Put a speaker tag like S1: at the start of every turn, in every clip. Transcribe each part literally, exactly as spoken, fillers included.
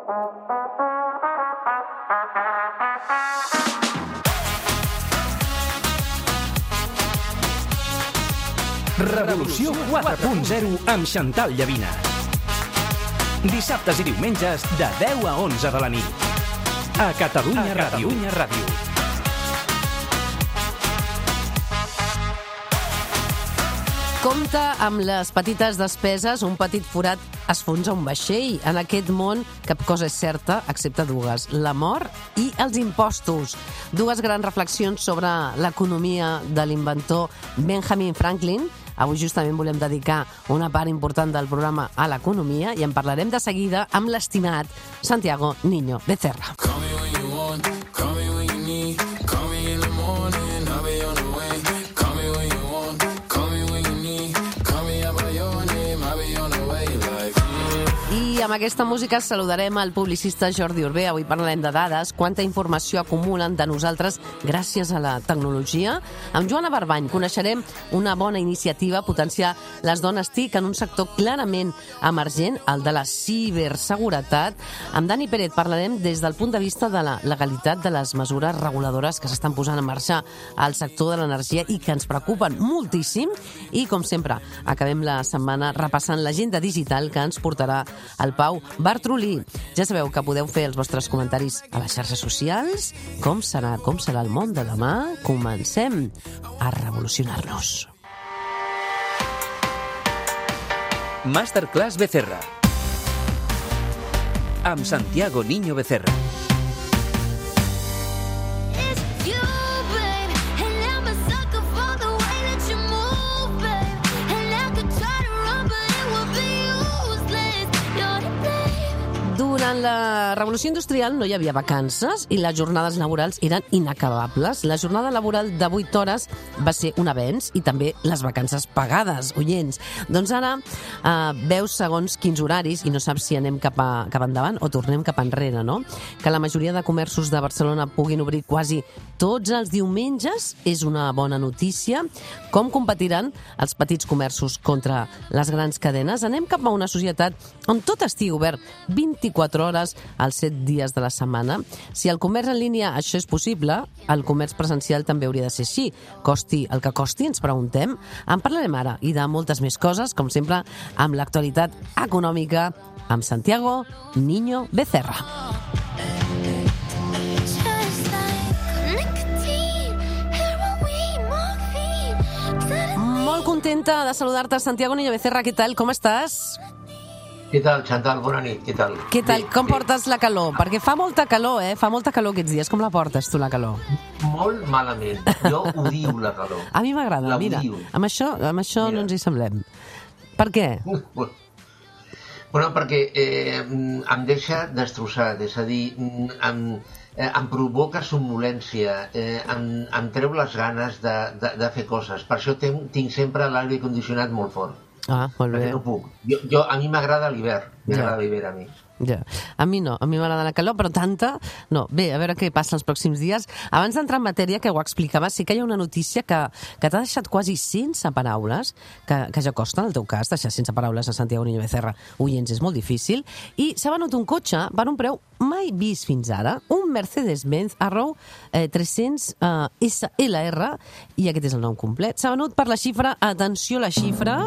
S1: Revolució quatre punt zero amb Xantal Llavina. Dissabtes i diumenges de deu a onze de la nit. A Catalunya Ràdio. Ràdio.
S2: Compte amb les petites despeses, un petit forat esfonsa un vaixell. En aquest món cap cosa és certa, excepte dues, la mort i els impostos. Dues grans reflexions sobre l'economia de l'inventor Benjamin Franklin. Avui justament volem dedicar una part important del programa a l'economia i en parlarem de seguida amb l'estimat Santiago Niño Becerra. I amb aquesta música saludarem el publicista Jordi Urbé. Avui parlarem de dades, quanta informació acumulen de nosaltres gràcies a la tecnologia. Amb Joana Barbany coneixerem una bona iniciativa a potenciar les dones T I C en un sector clarament emergent, el de la ciberseguretat. Amb Dani Pérez parlarem des del punt de vista de la legalitat de les mesures reguladores que s'estan posant en marxa al sector de l'energia i que ens preocupen moltíssim. I, com sempre, acabem la setmana repassant l'agenda digital que ens portarà el Pau Bartrolí. Ja sabeu que podeu fer els vostres comentaris a les xarxes socials. Com serà, com serà el món de demà? Comencem a revolucionar-nos.
S1: Masterclass Becerra amb Santiago Niño Becerra.
S2: Durant la revolució industrial no hi havia vacances i les jornades laborals eren inacabables. La jornada laboral de vuit hores va ser un avenç i també les vacances pagades, oients. Doncs ara eh, veus segons quins horaris i no saps si anem cap, a, cap endavant o tornem cap enrere, no? Que la majoria de comerços de Barcelona puguin obrir quasi tots els diumenges és una bona notícia. Com competiran els petits comerços contra les grans cadenes? Anem cap a una societat on tot estigui obert vint-i-quatre hores als set dies de la setmana. Si el comerç en línia això és possible, el comerç presencial també hauria de ser així. Costi el que costi, ens preguntem. En parlarem ara i de moltes més coses, com sempre, amb l'actualitat econòmica amb Santiago Niño Becerra. Molt contenta de saludar-te, Santiago Niño Becerra. Què tal? Com estàs?
S3: Què tal, Xantal? Bona nit, què tal?
S2: Què tal?
S3: Bé,
S2: Com
S3: bé.
S2: portes la calor? Perquè fa molta calor, eh? Fa molta calor aquests dies. Com la portes, tu, la calor?
S3: Molt malament. Jo odio la calor.
S2: A mi m'agrada,
S3: La
S2: mira.
S3: odio.
S2: Amb això, amb això
S3: Mira.
S2: no ens hi semblem. Per què?
S3: Bueno, perquè eh, em deixa destrossat, és a dir, em, eh, em provoca somnolència, eh, em, em treu les ganes de, de, de fer coses. Per això tinc, tinc sempre l'aire condicionat molt fort.
S2: Ah, molt bé.
S3: Perquè no puc. Jo, jo, a mi m'agrada l'hivern. M'agrada
S2: Ja.
S3: l'hivern a mi.
S2: Ja. A mi no, a mi m'agrada la calor, però tanta... No, bé, a veure què passa els pròxims dies. Abans d'entrar en matèria, que ho explicaves, sí que hi ha una notícia que, que t'ha deixat quasi sense paraules, que, que ja costa, en el teu cas, deixar sense paraules a Santiago Niño Becerra. Oients, és molt difícil. I s'ha venut un cotxe per un preu mai vist fins ara, un Mercedes-Benz Arrow eh, tres-cents eh, S L R, i aquest és el nom complet. S'ha venut per la xifra, atenció la xifra...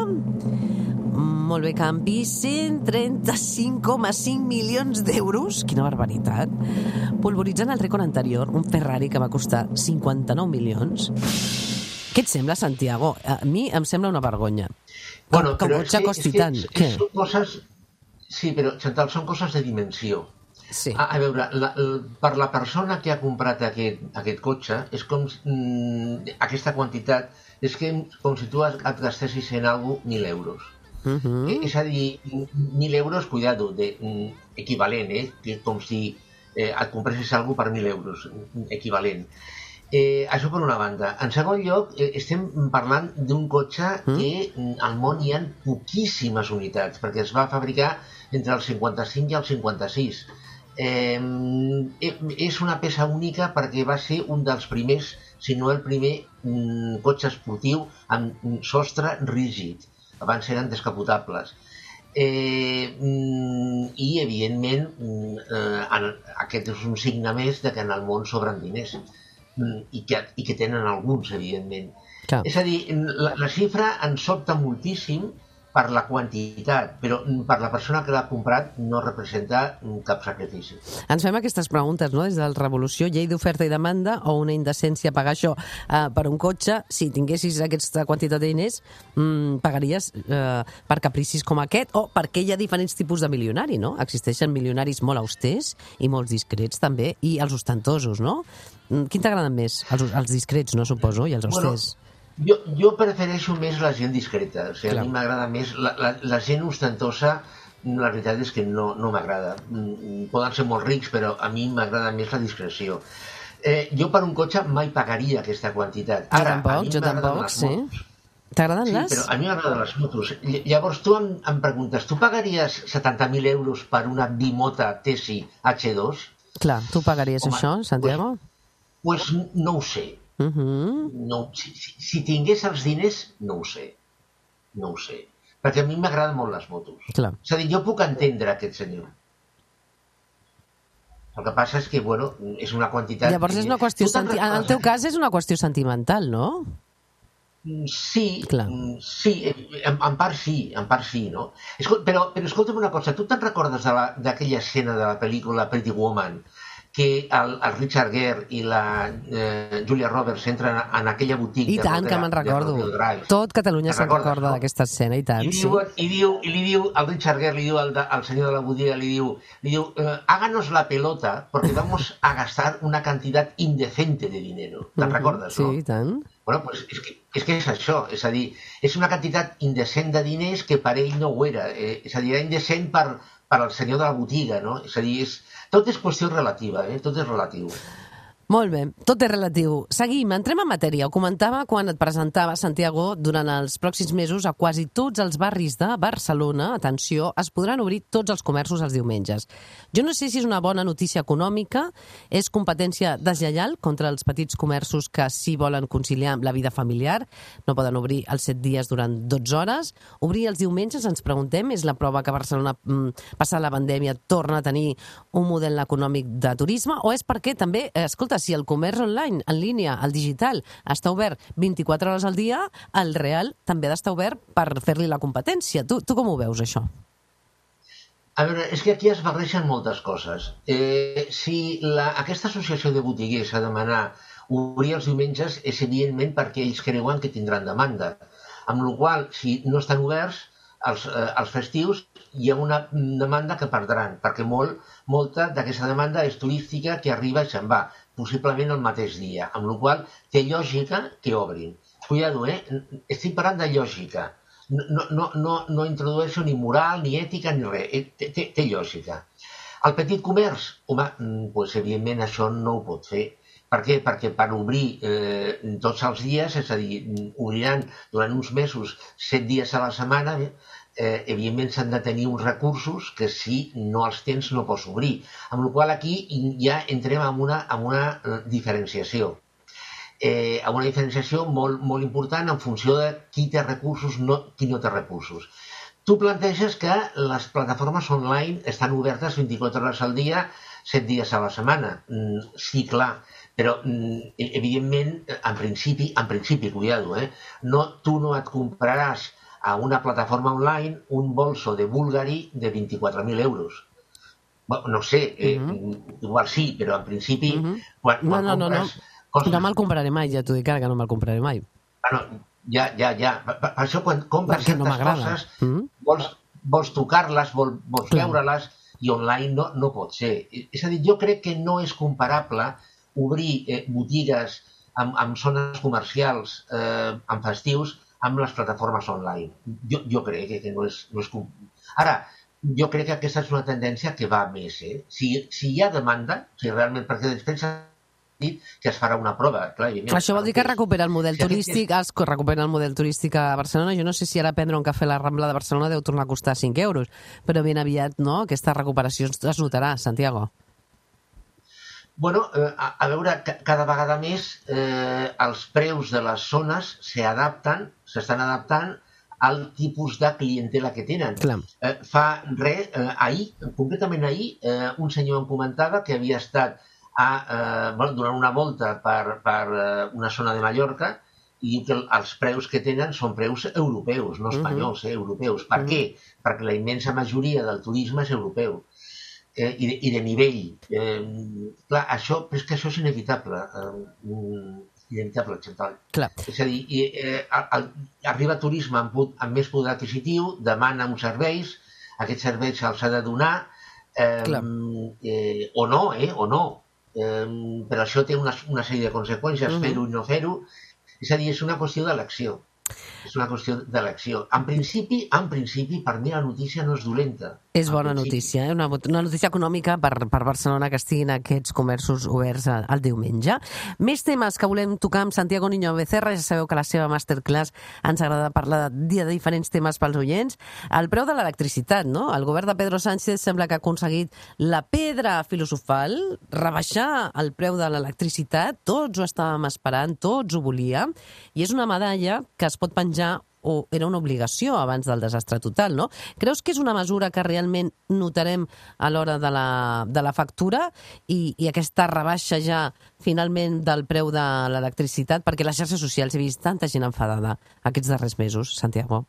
S2: Molt bé, Campi, cent trenta-cinc coma cinc milions d'euros, quina barbaritat, polvoritzant el rècord anterior, un Ferrari que va costar cinquanta-nou milions. Què et sembla, Santiago? A mi em sembla una vergonya.
S3: Bueno,
S2: que un
S3: però
S2: cotxe
S3: és que,
S2: costi
S3: és que,
S2: tant.
S3: és
S2: Què?
S3: Són coses... Sí, però, Xantal, són coses de dimensió.
S2: Sí.
S3: A, a veure, la, la, per la persona que ha comprat aquest, aquest cotxe, és com mm, aquesta quantitat, és que, com si tu et gastessis en algú mil euros.
S2: Uh -huh.
S3: És a dir, mil euros, cuidado, de, mm, equivalent, eh? Que com si eh, et compressis algú per mil euros, equivalent. Eh, això per una banda. En segon lloc, eh, estem parlant d'un cotxe
S2: Mm.
S3: que mm, al món hi ha poquíssimes unitats, perquè es va fabricar entre el cinquanta-cinc i el cinquanta-sis. Eh, és una peça única perquè va ser un dels primers, si no el primer, mm, cotxe esportiu amb sostre rígid. Abans eren descapotables. Eh, I, evidentment, eh, aquest és un signe més de que en el món sobren diners i que, i que tenen alguns, evidentment.
S2: Clar.
S3: És a dir, la, la xifra ens sobta moltíssim per la quantitat, però per la persona que l'ha comprat no representa cap sacrifici.
S2: Ens fem aquestes preguntes, no?, des de la revolució, llei d'oferta i demanda o una indecència pagar això eh, per un cotxe. Si tinguessis aquesta quantitat de diners, mm, pagaries eh, per capricis com aquest, o perquè hi ha diferents tipus de milionari, no? Existeixen milionaris molt austers i molts discrets també, i els ostentosos, no? Quin t'agraden més? Els, els discrets, no, suposo, i els austers?
S3: Bueno, Jo, jo prefereixo més la gent discreta. O sigui,
S2: Clar.
S3: a mi m'agrada més... La, la, la gent ostentosa, la veritat és que no, no m'agrada. Poden ser molt rics, però a mi m'agrada més la discreció. Eh, jo per un cotxe mai pagaria aquesta quantitat.
S2: Jo
S3: Ara,
S2: tampoc, jo tampoc, sí. T'agraden
S3: Sí,
S2: les?
S3: però a mi m'agraden les motos. Llavors tu em, em preguntes, tu pagaries setanta mil euros per una bimota Tessi hache dos?
S2: Clar, tu pagaries
S3: Home,
S2: això, Santiago?
S3: Doncs pues no ho sé.
S2: Uh -huh.
S3: No, si, si tingués els diners, no ho sé. No ho sé. Perquè a mi m'agraden molt les motos.
S2: Clar.
S3: És a dir, jo puc entendre aquest senyor. El que passa és que, bueno, és una quantitat...
S2: Llavors és una qüestió...
S3: Tu te'n
S2: Senti... En el
S3: recordes?
S2: teu cas és una qüestió sentimental, no?
S3: Sí,
S2: Clar.
S3: sí, en, en part sí, en part sí, no? Escol però, però escolta'm una cosa, tu te'n recordes d'aquella escena de la pel·lícula Pretty Woman, que el, el Richard Gere i la eh, Julia Roberts entren en aquella botiga...
S2: I tant, que me'n recordo. Tot Catalunya se'n recorda d'aquesta escena, i tant,
S3: I,
S2: sí.
S3: diu, i, diu, I li diu, el Richard Gere li diu al, al senyor de la botiga, li diu, li diu eh, háganos la pelota porque vamos a gastar una cantidad indecente de dinero. Te'n recordes,
S2: sí,
S3: no?
S2: Sí, i tant.
S3: Bueno, pues és que, és que és això, és a dir, és una quantitat indecent de diners que per ell no ho era, eh, és a dir, era indecent per, per al senyor de la botiga, no? És a dir, és, tot és qüestió relativa, eh? Tot és relatiu.
S2: Molt bé, tot és relatiu. Seguim, entrem en matèria. Ho comentava quan et presentava, Santiago, durant els pròxims mesos a quasi tots els barris de Barcelona, atenció, es podran obrir tots els comerços els diumenges. Jo no sé si és una bona notícia econòmica, és competència deslleial contra els petits comerços que sí volen conciliar amb la vida familiar, no poden obrir els set dies durant dotze hores. Obrir els diumenges, ens preguntem, és la prova que Barcelona, passada la pandèmia, torna a tenir un model econòmic de turisme, o és perquè també, escolta, si el comerç online, en línia, el digital, està obert vint-i-quatre hores al dia, el real també ha d'estar obert per fer-li la competència. Tu, tu com ho veus, això?
S3: A veure, és que aquí es barregen moltes coses. Eh, si la, aquesta associació de botiguers ha de demanar obrir els diumenges, és evidentment perquè ells creuen que tindran demanda. Amb la qual cosa, si no estan oberts, els, eh, els festius, hi ha una demanda que perdran, perquè molt, molta d'aquesta demanda és turística que arriba i se'n va, possiblement el mateix dia, amb la qual cosa té lògica que obrin. Cuidado, eh? Estic parlant de lògica. No, no, no, no introdueixo ni moral, ni ètica, ni res. Té, té, té lògica. El petit comerç, home, doncs, evidentment això no ho pot fer. Per què? Perquè per obrir eh, tots els dies, és a dir, obriran durant uns mesos set dies a la setmana, eh, evidentment s'han de tenir uns recursos que si no els tens no pots obrir. Amb la qual cosa aquí ja entrem en una, en una diferenciació. Eh, una diferenciació molt, molt important en funció de qui té recursos, no, qui no té recursos. Tu planteges que les plataformes online estan obertes vint-i-quatre hores al dia, set dies a la setmana. Mm, sí, clar, però mm, evidentment, en principi, en principi, cuidado, eh? No, tu no et compraràs a una plataforma online un bolso de Bulgari de vint-i-quatre mil euros. Bueno, no sé, eh, uh -huh. igual sí, però en principi... Uh -huh. quan, quan
S2: no, no, no, no. Coses... No me'l compraré mai, ja t'ho dic ara que no me'l compraré mai.
S3: Bueno, ja, ja, ja. Per, per això quan compres
S2: Perquè
S3: certes
S2: no
S3: coses,
S2: uh -huh.
S3: vols, vols tocar-les, vols, vols veure-les, i online no, no pot ser. És a dir, jo crec que no és comparable obrir eh, botigues amb, amb zones comercials, eh, amb festius, amb les plataformes online. Jo, jo crec que, que no és... No és... Ara, jo crec que aquesta és una tendència que va més, eh? Si, si hi ha demanda, si realment, perquè després s'ha dit que es farà una prova. Clar,
S2: això vol dir que recupera el model turístic, es recupera el model turístic a Barcelona. Jo no sé si ara prendre un cafè a la Rambla de Barcelona deu tornar a costar cinc euros, però ben aviat, no?, aquesta recuperació es notarà, Santiago.
S3: Bueno, eh, a, a veure, cada vegada més eh, els preus de les zones s'adapten, s'estan adaptant al tipus de clientela que tenen. Eh, fa res, eh, ahir, concretament ahir, eh, un senyor em comentava que havia estat a, eh, bueno, donant una volta per, per eh, una zona de Mallorca i diu que els preus que tenen són preus europeus, no espanyols, eh, europeus. Per què? Perquè la immensa majoria del turisme és europeu. Eh, i, de, i de nivell. Eh, clar, això, però és que això és inevitable. Eh, inevitable, Chantal.
S2: Clar.
S3: És a dir, eh, el, arriba turisme amb, amb més poder adquisitiu, demana uns serveis, aquests serveis se'ls ha de donar, eh, eh, o no, eh, o no. Eh, però això té una, una sèrie de conseqüències, uh-huh. fer-ho i no fer-ho. És a dir, és una qüestió d'elecció. És una qüestió d'elecció. En principi, en principi, per mi la notícia no és dolenta.
S2: És bona notícia, eh? una, una notícia econòmica per, per Barcelona que estiguin aquests comerços oberts el, el diumenge. Més temes que volem tocar amb Santiago Niño Becerra. Ja sabeu que a la seva masterclass ens agrada parlar de, de diferents temes pels oients. El preu de l'electricitat, no? El govern de Pedro Sánchez sembla que ha aconseguit la pedra filosofal, rebaixar el preu de l'electricitat. Tots ho estàvem esperant, tots ho volíem, i és una medalla que es pot penjar, o era una obligació abans del desastre total, no? Creus que és una mesura que realment notarem a l'hora de la, de la factura i, i aquesta rebaixa ja finalment del preu de l'electricitat? Perquè a les xarxes socials he vist tanta gent enfadada aquests darrers mesos, Santiago.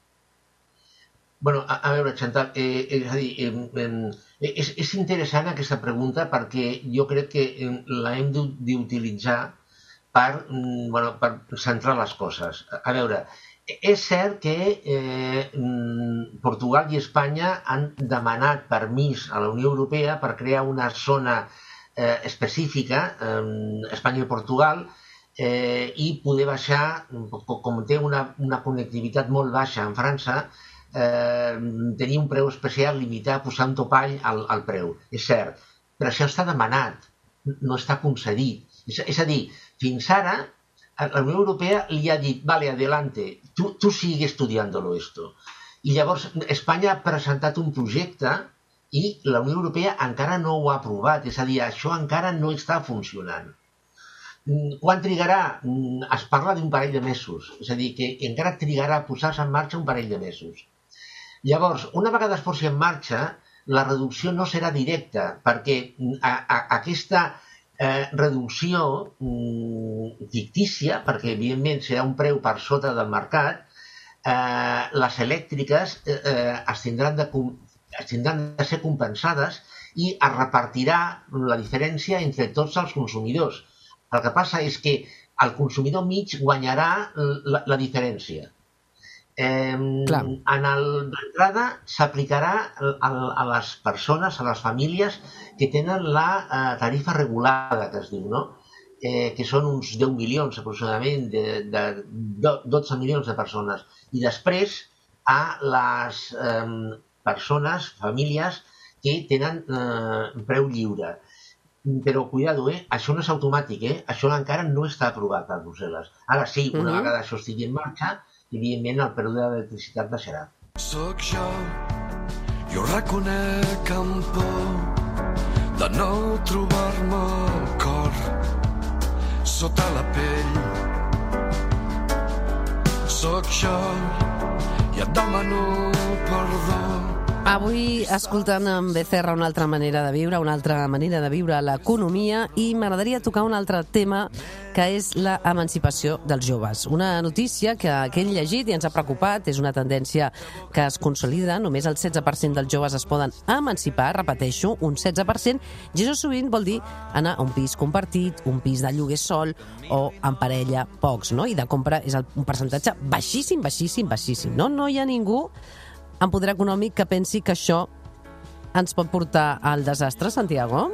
S3: Bueno, a, a veure, Chantal, eh, és a dir, eh, eh, és, és interessant aquesta pregunta perquè jo crec que eh, la hem d'utilitzar per, bueno, per centrar les coses. A veure, és cert que eh, Portugal i Espanya han demanat permís a la Unió Europea per crear una zona eh, específica, eh, Espanya i Portugal, eh, i poder baixar, com té una, una connectivitat molt baixa en França, eh, tenir un preu especial, limitar, posar un topall al, al preu. És cert, però això està demanat, no està concedit. És, és a dir, fins ara, la Unió Europea li ha dit, vale, adelante, tu, tu sigue estudiándolo esto. I llavors Espanya ha presentat un projecte i la Unió Europea encara no ho ha aprovat, és a dir, això encara no està funcionant. Quan trigarà? Es parla d'un parell de mesos, és a dir, que encara trigarà a posar-se en marxa un parell de mesos. Llavors, una vegada es posi en marxa, la reducció no serà directa, perquè a, a, aquesta Eh, reducció mm, fictícia, perquè evidentment serà un preu per sota del mercat, eh, les elèctriques eh, eh, es, tindran de, es tindran de ser compensades i es repartirà la diferència entre tots els consumidors. El que passa és que el consumidor mig guanyarà la, la diferència. Eh, en l'entrada s'aplicarà a les persones, a les famílies que tenen la eh, tarifa regulada, que es diu, no? Eh, que són uns deu milions aproximadament, de, de, de dotze milions de persones. I després a les eh, persones, famílies, que tenen eh, preu lliure. Però, cuidado, eh? Això no és automàtic, eh? Això encara no està aprovat per Brussel·les. Ara sí, una uh-huh. vegada això estigui en marxa, evidentment el preu de l'electricitat baixarà.
S4: Soc jo, jo reconec amb por de no trobar-me el cor sota la pell. Soc jo i et demano perdó.
S2: Avui, escoltant en Becerra, una altra manera de viure, una altra manera de viure l'economia, i m'agradaria tocar un altre tema, que és l'emancipació dels joves. Una notícia que, que hem llegit i ens ha preocupat, és una tendència que es consolida, només el setze per cent dels joves es poden emancipar, repeteixo, un setze per cent, i això sovint vol dir anar a un pis compartit, un pis de lloguer sol o en parella, pocs, no? I de compra és el, un percentatge baixíssim, baixíssim, baixíssim, no? No hi ha ningú en poder econòmic que pensi que això ens pot portar al desastre, Santiago?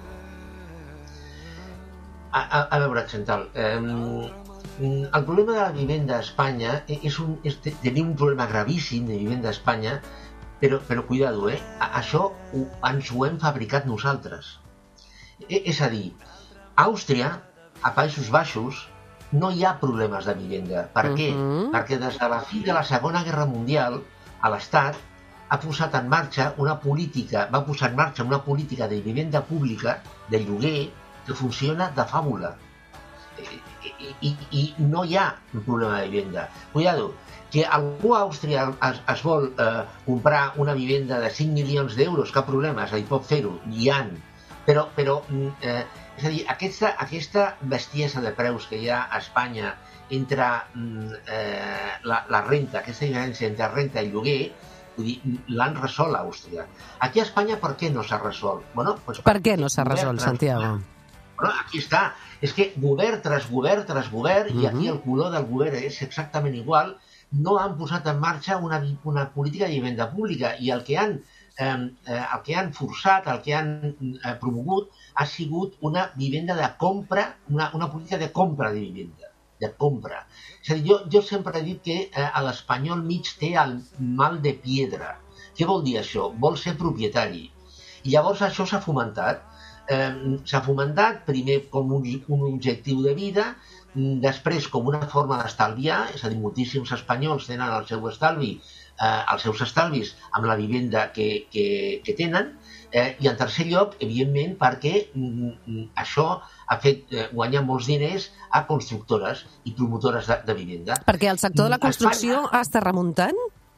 S3: A, a, a veure, Chantal, eh, el problema de la vivenda a Espanya és, un, és tenir un problema gravíssim de vivenda a Espanya, però, però cuidado, eh? Això ho, ens ho hem fabricat nosaltres. E, és a dir, a Àustria, a Països Baixos, no hi ha problemes de vivenda. Per uh-huh. què? Perquè des de la fi de la Segona Guerra Mundial, a l'Estat ha posat en marxa una política, va posar en marxa una política de vivenda pública, de lloguer, que funciona de fàbula. i, i, i no hi ha un problema de vivenda. Cuidado, que algú a Àustria es, es vol eh, comprar una vivenda de cinc milions d'euros, cap problema, és a dir, pot fer-ho, hi ha. Però, però eh, és a dir, aquesta, aquesta bestiesa de preus que hi ha a Espanya entre eh, la, la renta, aquesta diferència entre renta i lloguer, vull dir, l'han resolt a Àustria. Aquí a Espanya per què no s'ha resolt? Bueno, doncs
S2: per què no s'ha resolt, Santiago?
S3: Bueno, aquí està. És que govern tras govern tras govern, uh-huh. i aquí el color del govern és exactament igual, no han posat en marxa una, una política de vivenda pública, i el que han Eh, eh, el que han forçat, el que han eh, promogut ha sigut una vivenda de compra, una, una política de compra de vivenda, de compra. És a dir, jo, jo sempre he dit que eh, l'espanyol mig té el mal de piedra. Què vol dir això? Vol ser propietari. I llavors això s'ha fomentat. Eh, s'ha fomentat primer com un, un objectiu de vida, després com una forma d'estalviar, és a dir, moltíssims espanyols tenen el seu estalvi Eh, els seus estalvis amb la vivenda que, que, que tenen, eh, i en tercer lloc, evidentment, perquè mm, això ha fet eh, guanyar molts diners a constructores i promotores de, de vivenda.
S2: Perquè el sector de la construcció Espanya, està remuntant?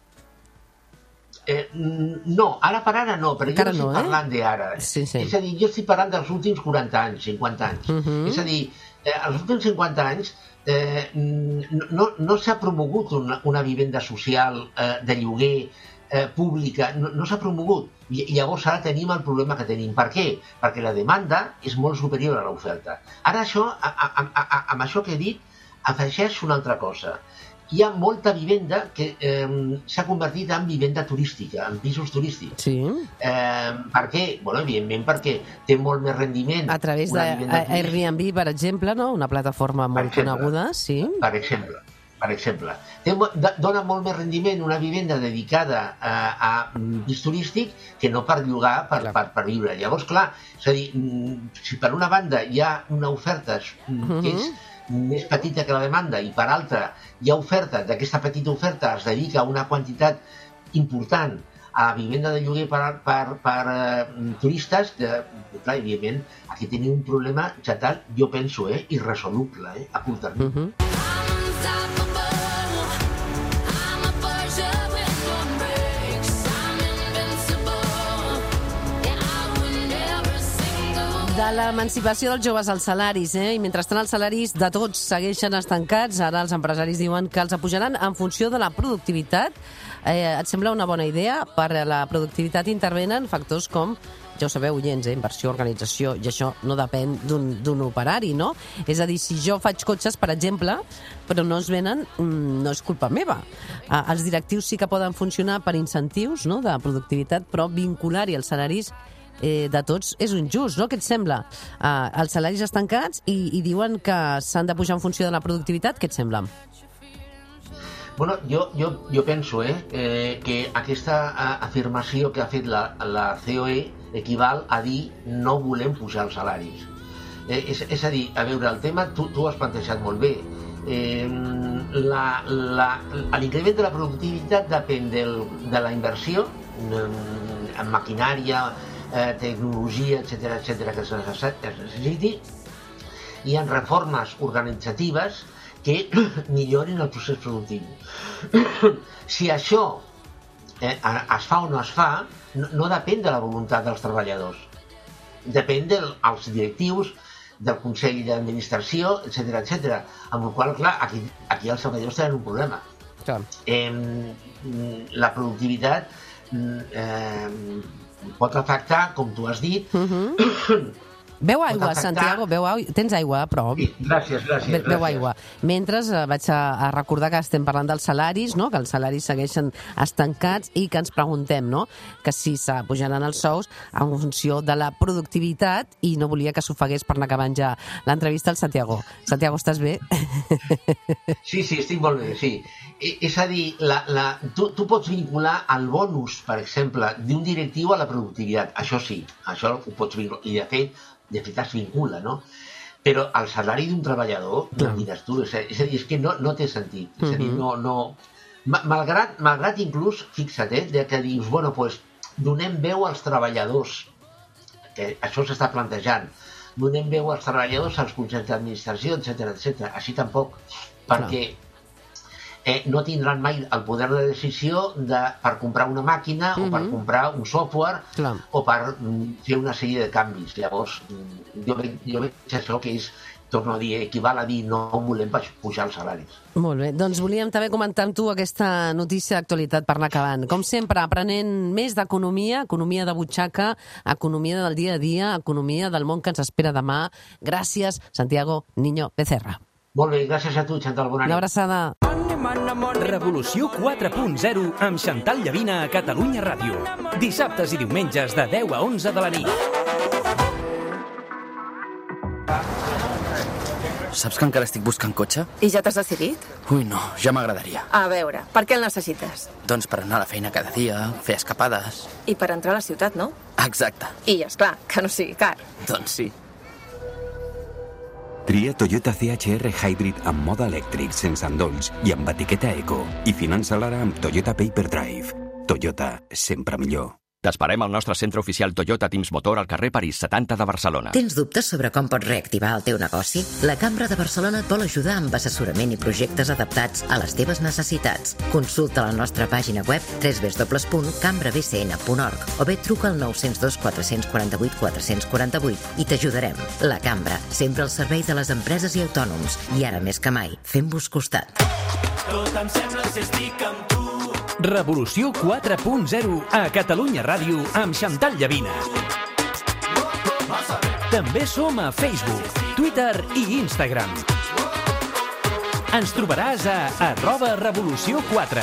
S3: Eh, no, ara per ara no, però
S2: Encara
S3: jo no estic
S2: no,
S3: parlant
S2: eh?
S3: d'ara.
S2: Sí, sí.
S3: És a dir, jo estic parlant dels últims quaranta anys, cinquanta anys. Uh-huh. És a dir, eh, els últims cinquanta anys eh, no, no s'ha promogut una, una vivenda social eh, de lloguer eh, pública, no, no s'ha promogut. I, I llavors ara tenim el problema que tenim. Per què? Perquè la demanda és molt superior a l'oferta. Ara això, a, a, a, a, amb això que he dit, afegeix una altra cosa. Hi ha molta vivenda que eh, s'ha convertit en vivenda turística, en pisos turístics.
S2: Sí.
S3: Eh, per què? Bueno, evidentment perquè té molt més rendiment.
S2: A través d'Airbnb, per exemple, no? Una plataforma molt exemple, coneguda, sí.
S3: Per exemple, per exemple. Té, dona molt més rendiment una vivenda dedicada a, a pis turístic que no per llogar, per, per, per viure. Llavors, clar, és a dir, si per una banda hi ha una oferta que és més petita que la demanda i per altra hi ha oferta, d'aquesta petita oferta es dedica a una quantitat important a la vivenda de lloguer per, per, per uh, turistes, que, clar, evidentment, aquí tenim un problema xatal, jo penso, eh, irresoluble, eh, a curt termini. Uh-huh.
S2: De l'emancipació dels joves als salaris, eh? I mentrestant els salaris de tots segueixen estancats, ara els empresaris diuen que els apujaran en funció de la productivitat. Eh, et sembla una bona idea? Per a la productivitat intervenen factors com, ja ho sabeu, oients, eh? Inversió, organització, i això no depèn d'un operari, no? És a dir, si jo faig cotxes, per exemple, però no es venen, no és culpa meva. Eh, els directius sí que poden funcionar per incentius, no?, de productivitat, però vincular-hi els salaris Eh, de tots és injust, no? Què et sembla? Eh, els salaris estancats i, i diuen que s'han de pujar en funció de la productivitat, què et sembla?
S3: Bueno, jo, jo, jo penso eh, eh, que aquesta afirmació que ha fet la, la C O E equival a dir no volem pujar els salaris. Eh, és, és a dir, a veure, el tema tu, tu ho has plantejat molt bé. Eh, L'increment de la productivitat depèn del, de la inversió en maquinària, Eh, tecnologia, etcètera, etcètera, que es necessiti, i en reformes organitzatives que millorin el procés productiu. Si això eh, es fa o no es fa, no, no depèn de la voluntat dels treballadors. Depèn dels directius, del Consell d'Administració, etcètera, etcètera. Amb la qual cosa, clar, aquí, aquí els treballadors tenen un problema. Eh, la productivitat eh, pot afectar, com tu has dit...
S2: Uh-huh. Beu aigua, afectar... Santiago, beu aigua. Tens aigua a prop?
S3: Sí, gràcies, gràcies. Be
S2: Beu
S3: gràcies.
S2: aigua. Mentre eh, vaig a, a recordar que estem parlant dels salaris, no?, que els salaris segueixen estancats i que ens preguntem, no?, que si s'apujaran els sous en funció de la productivitat, i no volia que s'ofegués per anar acabant ja l'entrevista al Santiago. Santiago, estàs bé?
S3: Sí, sí, estic molt bé, sí. És a dir, la, la, tu, tu pots vincular el bonus, per exemple, d'un directiu a la productivitat. Això sí, això ho pots vincular. I, de fet, de fet es vincula, no? Però el salari d'un treballador, no mires tu, és a dir, és que no, no té sentit. És a dir, no... no malgrat, malgrat inclús, fixa't, eh, de que dius, bueno, doncs, donem veu als treballadors, que això s'està plantejant. donem veu als treballadors, als consells d'administració, etcètera, etcètera. Així tampoc, perquè eh, no tindran mai el poder de decisió de, per comprar una màquina mm-hmm. o per comprar un software
S2: Clar.
S3: o per mm, fer una sèrie de canvis. Llavors, jo veig, jo veig això que és, torno a dir, equival a dir no volem pujar els salaris.
S2: Molt bé, doncs volíem també comentar amb tu aquesta notícia d'actualitat per anar acabant. Com sempre, aprenent més d'economia, economia de butxaca, economia del dia a dia, economia del món que ens espera demà. Gràcies, Santiago Niño Becerra.
S3: Molt bé, gràcies a tu, Chantal, bona nit.
S2: Una abraçada.
S1: Revolució quatre punt zero amb Chantal Llavina a Catalunya Ràdio. Dissabtes i diumenges de deu a onze de la nit.
S5: Saps que encara estic buscant cotxe?
S6: I ja t'has decidit?
S5: Ui, no, ja m'agradaria.
S6: A veure, per què el necessites?
S5: Doncs per anar a la feina cada dia, fer escapades...
S6: I per entrar a la ciutat, no?
S5: Exacte.
S6: I, esclar, que no sigui car.
S5: Doncs sí.
S7: Tria Toyota C H R Hybrid amb mode elèctric, sense endolls i amb etiqueta Eco. I finança-la ara amb Toyota Paper Drive. Toyota, sempre millor.
S8: T'esperem al nostre centre oficial Toyota Teams Motor al carrer París setanta de Barcelona.
S9: Tens dubtes sobre com pots reactivar el teu negoci? La Cambra de Barcelona et vol ajudar amb assessorament i projectes adaptats a les teves necessitats. Consulta la nostra pàgina web w w w punt cambra b c n punt org o bé truca al nou zero dos quatre quatre vuit quatre quatre vuit i t'ajudarem. La Cambra, sempre al servei de les empreses i autònoms. I ara més que mai, fem-vos costat.
S1: Tot em sembla si estic amb tu. Revolució quatre punt zero a Catalunya Ràdio amb Chantal Llavina. També som a Facebook, Twitter i Instagram. Ens trobaràs a arroba Revolució quatre.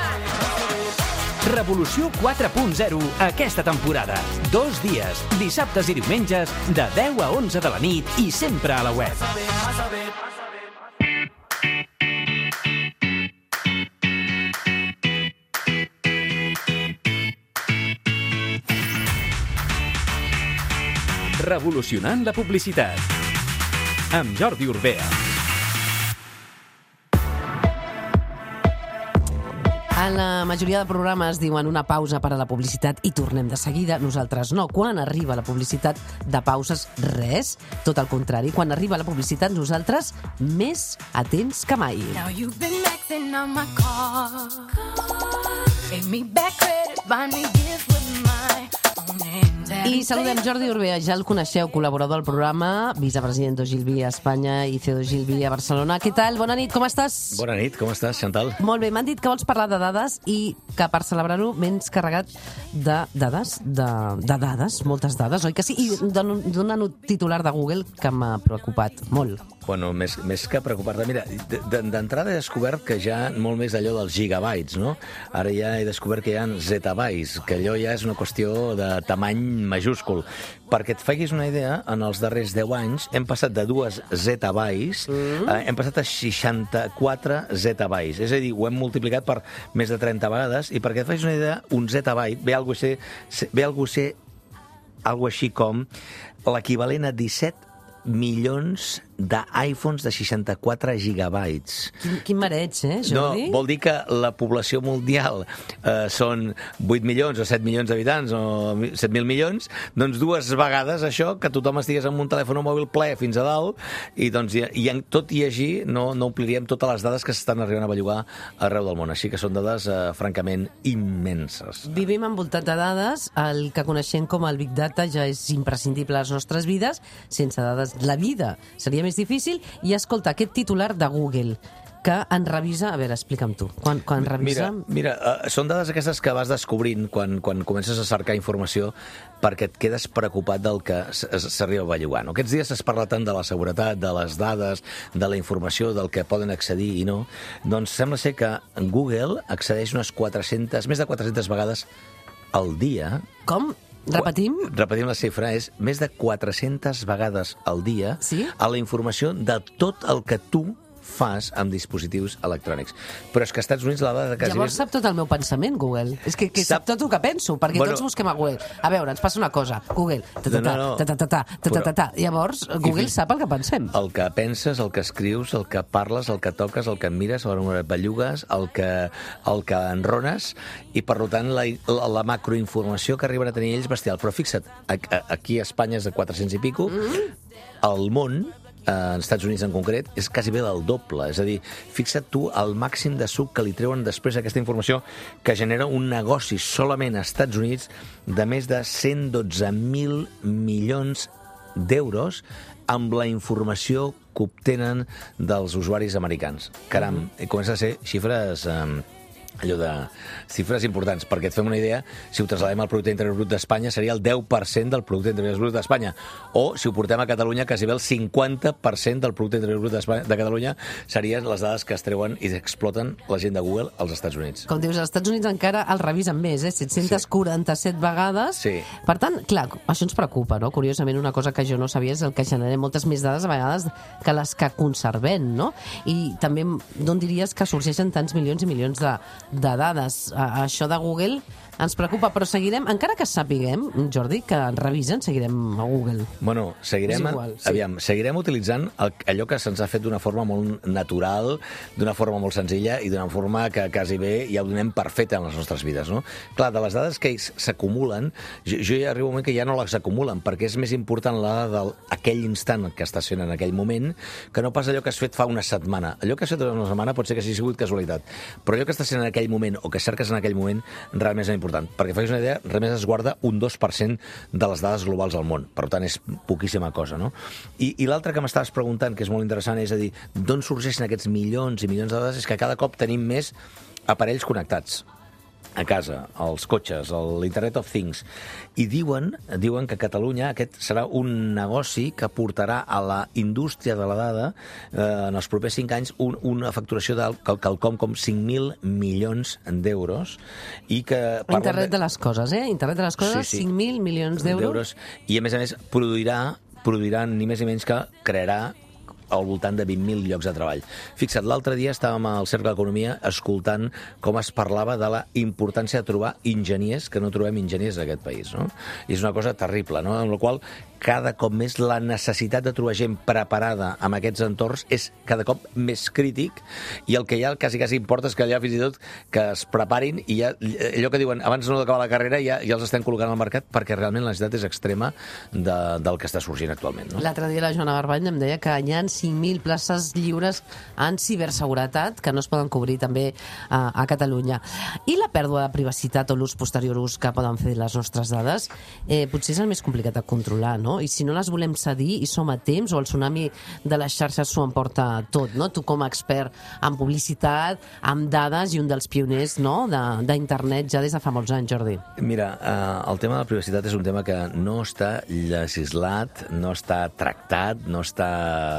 S1: Revolució quatre punt zero aquesta temporada. Dos dies, dissabtes i diumenges, de deu a onze de la nit i sempre a la web. Revolucionant la publicitat. Amb Jordi Urbea.
S2: A la majoria de programes diuen una pausa per a la publicitat i tornem de seguida. Nosaltres no. Quan arriba la publicitat de pauses, res. Tot el contrari. Quan arriba la publicitat, nosaltres més atents que mai.
S10: Now you've been maxing on my car. Pay me back credit, buy me gift with my own name.
S2: I saludem Jordi Urbea, ja el coneixeu, col·laborador del programa, vicepresident d'Ogilvy a Espanya i C E O d'Ogilvy a Barcelona. Què tal? Bona nit, com estàs?
S11: Bona nit, com estàs, Chantal?
S2: Molt bé, m'han dit que vols parlar de dades i que per celebrar-ho m'hens carregat de dades, de, de dades, moltes dades, oi que sí? I d'un titular de Google que m'ha preocupat molt.
S11: Bueno, més, més que preocupar-te. Mira, d'entrada he descobert que ja molt més allò dels gigabytes, no? Ara ja he descobert que hi ha zettabytes, que allò ja és una qüestió de tamany majúscul. Perquè et facis una idea, en els darrers deu anys hem passat de dues zettabytes, mm. eh, hem passat a seixanta-quatre zettabytes. És a dir, ho hem multiplicat per més de trenta vegades, i perquè et facis una idea, un zettabyte ve algo a ser, ve algo a ser algo així com l'equivalent a disset milions d'iPhones de seixanta-quatre gigabytes.
S2: Quin, quin mareig, eh, Jordi?
S11: No, vol dir que la població mundial eh, són vuit milions o set milions d'habitants o set mil milions, doncs dues vegades això, que tothom estigués amb un telèfon mòbil ple fins a dalt, i doncs i, i en tot i així no, no ompliríem totes les dades que s'estan arribant a bellugar arreu del món. Així que són dades eh, francament immenses.
S2: Vivim envoltat de dades, el que coneixem com el Big Data ja és imprescindible a les nostres vides. Sense dades la vida seria més difícil. I escolta, aquest titular de Google que en revisa... A veure, explica'm tu. Quan, quan revisa...
S11: Mira, mira uh, són dades aquestes que vas descobrint quan, quan comences a cercar informació perquè et quedes preocupat del que s'arriba a bellugar. No? Aquests dies es parla tant de la seguretat, de les dades, de la informació, del que poden accedir i no. Doncs sembla ser que Google accedeix unes quatre-centes, més de quatre-centes vegades al dia.
S2: Com? Repetim?
S11: Repetim la xifra, és més de quatre-centes vegades al dia, sí? A la informació de tot el que tu fas amb dispositius electrònics. Però és que als Estats Units la dada... Quasi
S2: Llavors sap tot el meu pensament, Google. És que, que sap... sap tot el que penso, perquè bueno... tots busquem a Google. A veure, ens passa una cosa. Google, ta-ta-ta, no, no, no. ta-ta-ta, ta-ta-ta. Llavors, Google sap el que pensem.
S11: El que penses, el que escrius, el que parles, el que toques, el que mires, el que bellugues, el que, el que enrones, i per tant la, la, la macroinformació que arriben a tenir ells bestial. Però fixa't, aquí a Espanya és de quatre-cents i pico, mm-hmm. al món, als Estats Units en concret, és quasi bé del doble. És a dir, fixa't tu el màxim de suc que li treuen després aquesta informació que genera un negoci solament als Estats Units de més de cent dotze mil milions d'euros amb la informació que obtenen dels usuaris americans. Caram, comença a ser xifres... Eh, allò de xifres importants, perquè et fem una idea, si ho trasladem al Producte Interior Brut d'Espanya seria el deu per cent del Producte Interior Brut d'Espanya, o si ho portem a Catalunya quasi bé el cinquanta per cent del Producte Interior Brut de Catalunya serien les dades que es treuen i exploten la gent de Google als Estats Units.
S2: Com dius, als Estats Units encara el revisen més, eh? set-cents quaranta-set sí. vegades. Sí. Per tant, clar, això ens preocupa, no? Curiosament, una cosa que jo no sabia és el que genera moltes més dades a vegades que les que conservem, no? I també d'on diries que sorgeixen tants milions i milions de de dades. Això de Google ens preocupa, però seguirem, encara que sapiguem, Jordi, que ens revisen, seguirem a Google.
S11: Bueno, seguirem, igual, sí. aviam, seguirem utilitzant el, allò que se'ns ha fet d'una forma molt natural, d'una forma molt senzilla i d'una forma que quasi bé ja ho donem per feta en les nostres vides, no? Clar, de les dades que s'acumulen, jo, jo ja arribo un moment que ja no les acumulen, perquè és més important la d'aquell instant que estàs fent en aquell moment que no pas allò que has fet fa una setmana. Allò que has fet una setmana pot ser que hagi sigut casualitat, però allò que estàs fent en aquell moment o que cerques en aquell moment realment és important. Perquè facis una idea, només es guarda un dos per cent de les dades globals al món. Per tant, és poquíssima cosa, no? I, i l'altre que m'estaves preguntant, que és molt interessant, és a dir, d'on sorgeixen aquests milions i milions de dades, és que cada cop tenim més aparells connectats a casa, als cotxes, a l'Internet of Things. I diuen, diuen que a Catalunya aquest serà un negoci que portarà a la indústria de la dada eh, en els propers cinc anys un, una facturació de quelcom com cinc mil milions d'euros. I que
S2: Internet de les coses, eh? Internet de les coses, sí, sí. cinc mil milions d'euros.
S11: I a més a més produirà, produirà ni més ni menys que crearà al voltant de vint mil llocs de treball. Fixa't, l'altre dia estàvem al Cercle d'Economia escoltant com es parlava de la importància de trobar enginyers, que no trobem enginyers d'aquest país, no? I és una cosa terrible, no? Amb la qual cada cop més la necessitat de trobar gent preparada en aquests entorns és cada cop més crític, i el que ja quasi quasi importa és que allà fins i tot que es preparin i ja, allò que diuen abans no d'acabar la carrera ja, ja els estem col·locant al mercat, perquè realment la necessitat és extrema de, del que està sorgint actualment, no?
S2: L'altre dia la Joana Barbany em deia que hi ha cinc mil places lliures en ciberseguretat que no es poden cobrir també a, a Catalunya. I la pèrdua de privacitat o l'ús posterior ús que poden fer les nostres dades eh, potser és el més complicat de controlar, no? I si no les volem cedir i som a temps, o el tsunami de les xarxes s'ho emporta tot, no? Tu com a expert en publicitat, amb dades i un dels pioners, no? d'internet ja des de fa molts anys, Jordi.
S11: Mira, eh, el tema de la privacitat és un tema que no està legislat, no està tractat, no està,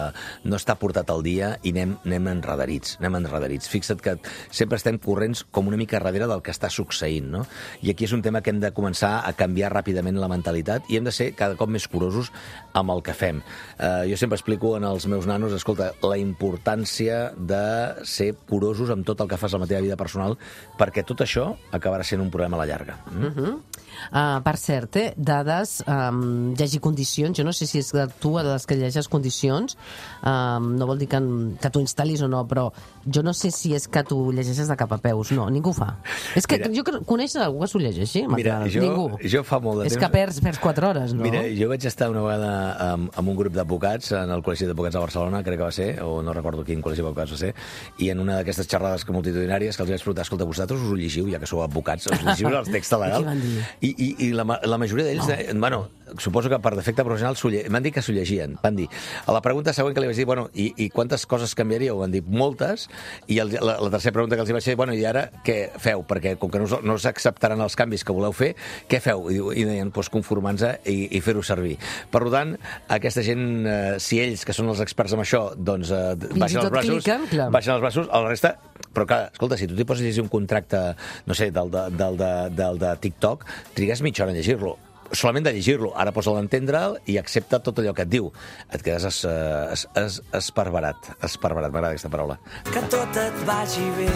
S11: no està portat al dia i anem, anem enredarits, anem enredarits. Fixa't que sempre estem corrents com una mica darrere del que està succeint, no? I aquí és un tema que hem de començar a canviar ràpidament la mentalitat i hem de ser cada cop més curosos amb el que fem. Uh, jo sempre explico en els meus nanos, escolta, la importància de ser curosos amb tot el que fas a la teva vida personal, perquè tot això acabarà sent un problema a la llarga. Mm?
S2: Uh -huh. uh, per cert, eh, dades, um, llegir condicions, jo no sé si és que tu a les que llegeixes condicions, um, no vol dir que, que tu instal·lis o no, però jo no sé si és que tu llegeixes de cap a peus. No, ningú fa. És que mira, jo coneixes algú que s'ho llegeixi?
S11: Mira, jo,
S2: ningú.
S11: jo fa molt de
S2: és
S11: temps...
S2: És que perds, perds quatre hores, no?
S11: Mira, jo vaig estar una vegada amb, amb un grup d'advocats en el Col·legi d'Advocats de Barcelona, crec que va ser, o no recordo quin col·legi d'advocats va ser, i en una d'aquestes xerrades multitudinàries que els vaig preguntar, escolta, vosaltres us ho llegiu, ja que sou advocats, us llegiu el text legal? I, i, i la, la majoria d'ells, no. eh, bueno, suposo que per defecte professional m'han dit que s'ho llegien. Van dir, a la pregunta següent que li vaig dir, bueno, i, i quantes coses canviaríeu? Van dir, moltes, i el, la, la tercera pregunta que els vaig dir, bueno, i ara què feu? Perquè com que no, no s'acceptaran els canvis que voleu fer, què feu? I, i deien, doncs conformar-nos i, i fer-ho servir. Per tant, aquesta gent, eh, si ells, que són els experts en això, doncs eh, baixen els braços, cliquen, baixen els braços, a la resta... Però clar, escolta, si tu t'hi poses a llegir un contracte, no sé, del de, del de, del de TikTok, trigues mitja hora a llegir-lo. Solament de llegir-lo. Ara posa'l a entendre'l i accepta tot allò que et diu. Et quedes es, es, es, esparverat. Esparverat, m'agrada aquesta paraula.
S4: Que tot et vagi bé,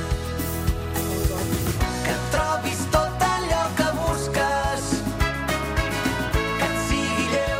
S4: que trobis tot allò que busques, que et sigui lleu la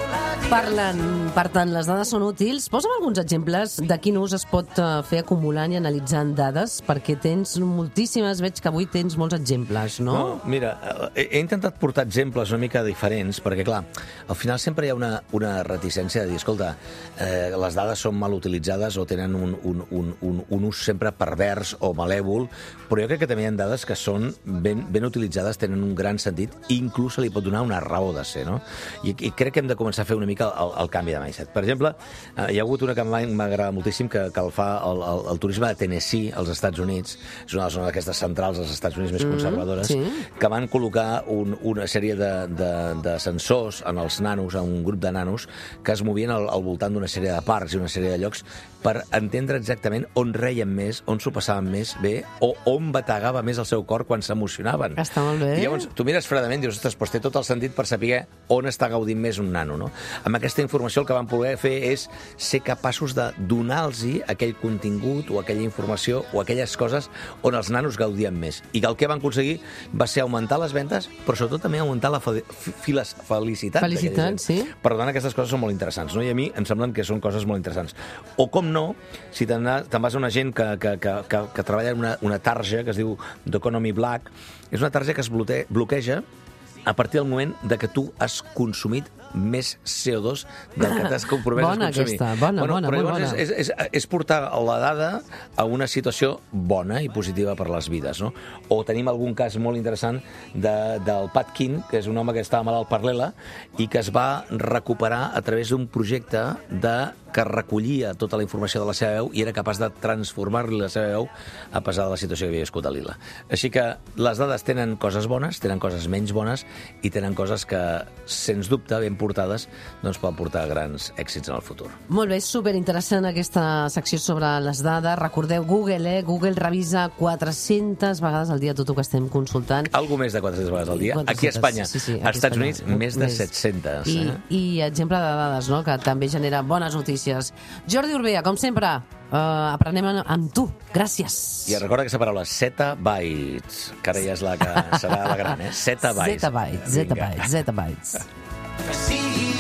S2: Parlen, per tant, les dades són útils. Posa'm alguns exemples de quin ús es pot fer acumulant i analitzant dades, perquè tens moltíssimes, veig que avui tens molts exemples, no?
S11: No, mira, he, he intentat portar exemples una mica diferents, perquè, clar, al final sempre hi ha una, una reticència de dir, escolta, eh, les dades són mal utilitzades o tenen un, un, un, un, un ús sempre pervers o malèvol, però jo crec que també hi ha dades que són ben, ben utilitzades, tenen un gran sentit, i inclús se li pot donar una raó de ser, no? I, i crec que hem de començar a fer una mica el, el canvi de mindset. Per exemple, eh, hi ha hagut una que m'agrada moltíssim que, que el fa el, el, el turisme de Tennessee, als Estats Units, és una zona d'aquestes centrals als Estats Units més mm, conservadores, sí. que van col·locar un, una sèrie de, de, de sensors en els nanos, en un grup de nanos, que es movien al, al voltant d'una sèrie de parcs i una sèrie de llocs per entendre exactament on reien més, on s'ho passaven més bé, o on bategava més el seu cor quan s'emocionaven.
S2: Està molt bé.
S11: I llavors, tu mires fredament i dius, ostres, doncs té tot el sentit per saber on està gaudint més un nano, no? Amb aquesta informació el que van poder fer és ser capaços de donar-los aquell contingut o aquella informació o aquelles coses on els nanos gaudien més. I el que van aconseguir va ser augmentar les ventes, però sobretot també augmentar la fe felicitat.
S2: Felicitat, sí.
S11: Per tant, aquestes coses són molt interessants, no? I a mi em semblen que són coses molt interessants. O com no, si te'n vas a una gent que, que, que, que, que treballa en una, una tarja que es diu d'Economy Black, és una tarja que es bloqueja a partir del moment de que tu has consumit més C O dos del que t'has compromès
S2: bona
S11: a consumir.
S2: Aquesta, bona,
S11: bueno,
S2: bona,
S11: però
S2: molt bona.
S11: És, és, és, és portar la dada a una situació bona i positiva per les vides, no? O tenim algun cas molt interessant de, del Pat King, que és un home que estava malalt per l'E L A i que es va recuperar a través d'un projecte de que recollia tota la informació de la seva veu i era capaç de transformar-li la seva veu a pesar de la situació que havia viscut a l'I L A. Així que les dades tenen coses bones, tenen coses menys bones i tenen coses que, sens dubte, ben portades, doncs poden portar grans èxits en el futur.
S2: Molt bé, superinteressant aquesta secció sobre les dades. Recordeu Google, eh? Google revisa quatre-centes vegades al dia tot el que estem consultant.
S11: Algo més de quatre-centes vegades al dia. quatre-centes, aquí a Espanya, sí, sí, aquí als Estats Units, més de set-centes.
S2: I,
S11: eh?
S2: I exemple de dades, no?, que també genera bones notícies. Jordi Urbea, com sempre, uh, aprenem amb tu. Gràcies.
S11: I recorda aquesta paraula, zettabytes, que ara ja és la que serà la gran, eh? Zettabytes.
S2: Zettabytes, zettabytes, zettabytes.
S4: Que siguis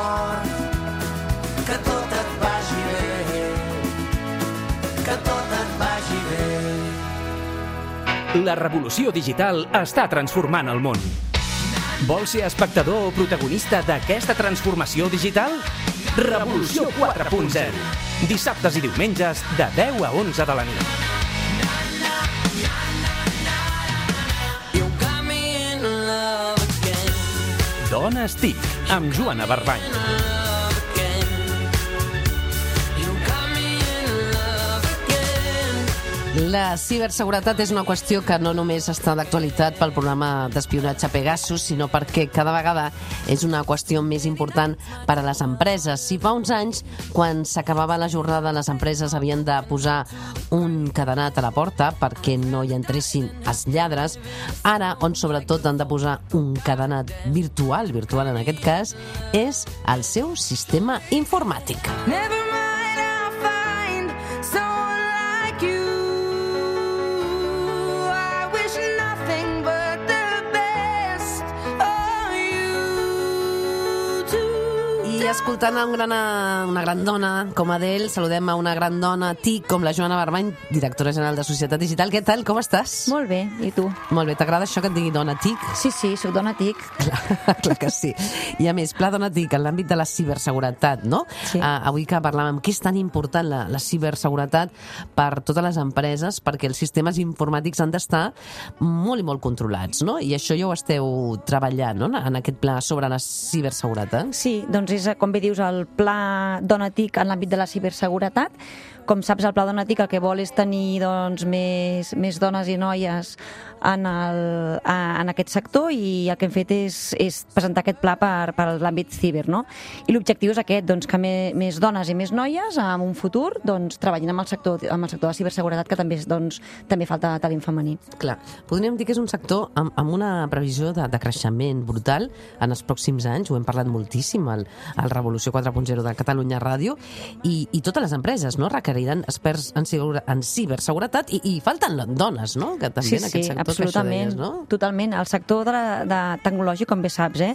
S4: fort, que tot et vagi bé, que tot et vagi bé.
S1: La revolució digital està transformant el món. Vols ser espectador o protagonista d'aquesta transformació digital? Revolució quatre punt zero. Dissabtes i diumenges de deu a onze de la nit. Dones TIC, amb Joana Barbany.
S2: La ciberseguretat és una qüestió que no només està d'actualitat pel programa d'espionatge Pegasus, sinó perquè cada vegada és una qüestió més important per a les empreses. Si fa uns anys, quan s'acabava la jornada, les empreses havien de posar un cadenat a la porta perquè no hi entressin els lladres, ara, on sobretot han de posar un cadenat virtual, virtual en aquest cas, és el seu sistema informàtic.
S10: Never mind, I'll find someone like you. I wish nothing but the best for you too.
S2: I escoltant a un gran, una gran dona com Adele, saludem a una gran dona TIC com la Joana Barbany, directora general de Societat Digital. Què tal, com estàs?
S12: Molt bé, i tu?
S2: Molt bé, t'agrada això que et digui dona TIC?
S12: Sí, sí, soc dona TIC.
S2: Clar, clar que sí. I a més, Pla Dona TIC en l'àmbit de la ciberseguretat, no?
S12: Sí.
S2: Uh, avui que parlàvem que és tan important la, la ciberseguretat per totes les empreses, perquè els sistemes informàtics han d'estar molt i molt controlats, no? I això ja ho esteu treballant, no?, en aquest pla sobre la ciberseguretat.
S12: Sí, doncs és, com bé dius, el Pla Dona TIC en l'àmbit de la ciberseguretat. Com saps, el Pla Dona TIC el que vol és tenir doncs, més, més dones i noies en, el, en aquest sector, i el que hem fet és, és presentar aquest pla per, per l'àmbit ciber, no? I l'objectiu és aquest, doncs, que me, més dones i més noies en un futur doncs, treballin amb el sector, amb el sector de ciberseguretat, que també, doncs, també falta talent femení.
S2: Clar, podríem dir que és un sector amb, amb una previsió de, de creixement brutal en els pròxims anys, ho hem parlat moltíssim al, al Revolució quatre punt zero de Catalunya Ràdio, i, i totes les empreses, no?, requeriran experts en, ciber, en ciberseguretat, i, i falten dones, no?, que també
S12: sí,
S2: en aquest
S12: sí,
S2: sector,
S12: absolutament,
S2: que això deies, no?
S12: Totalment. El sector de, la, de tecnològic, com bé saps, eh,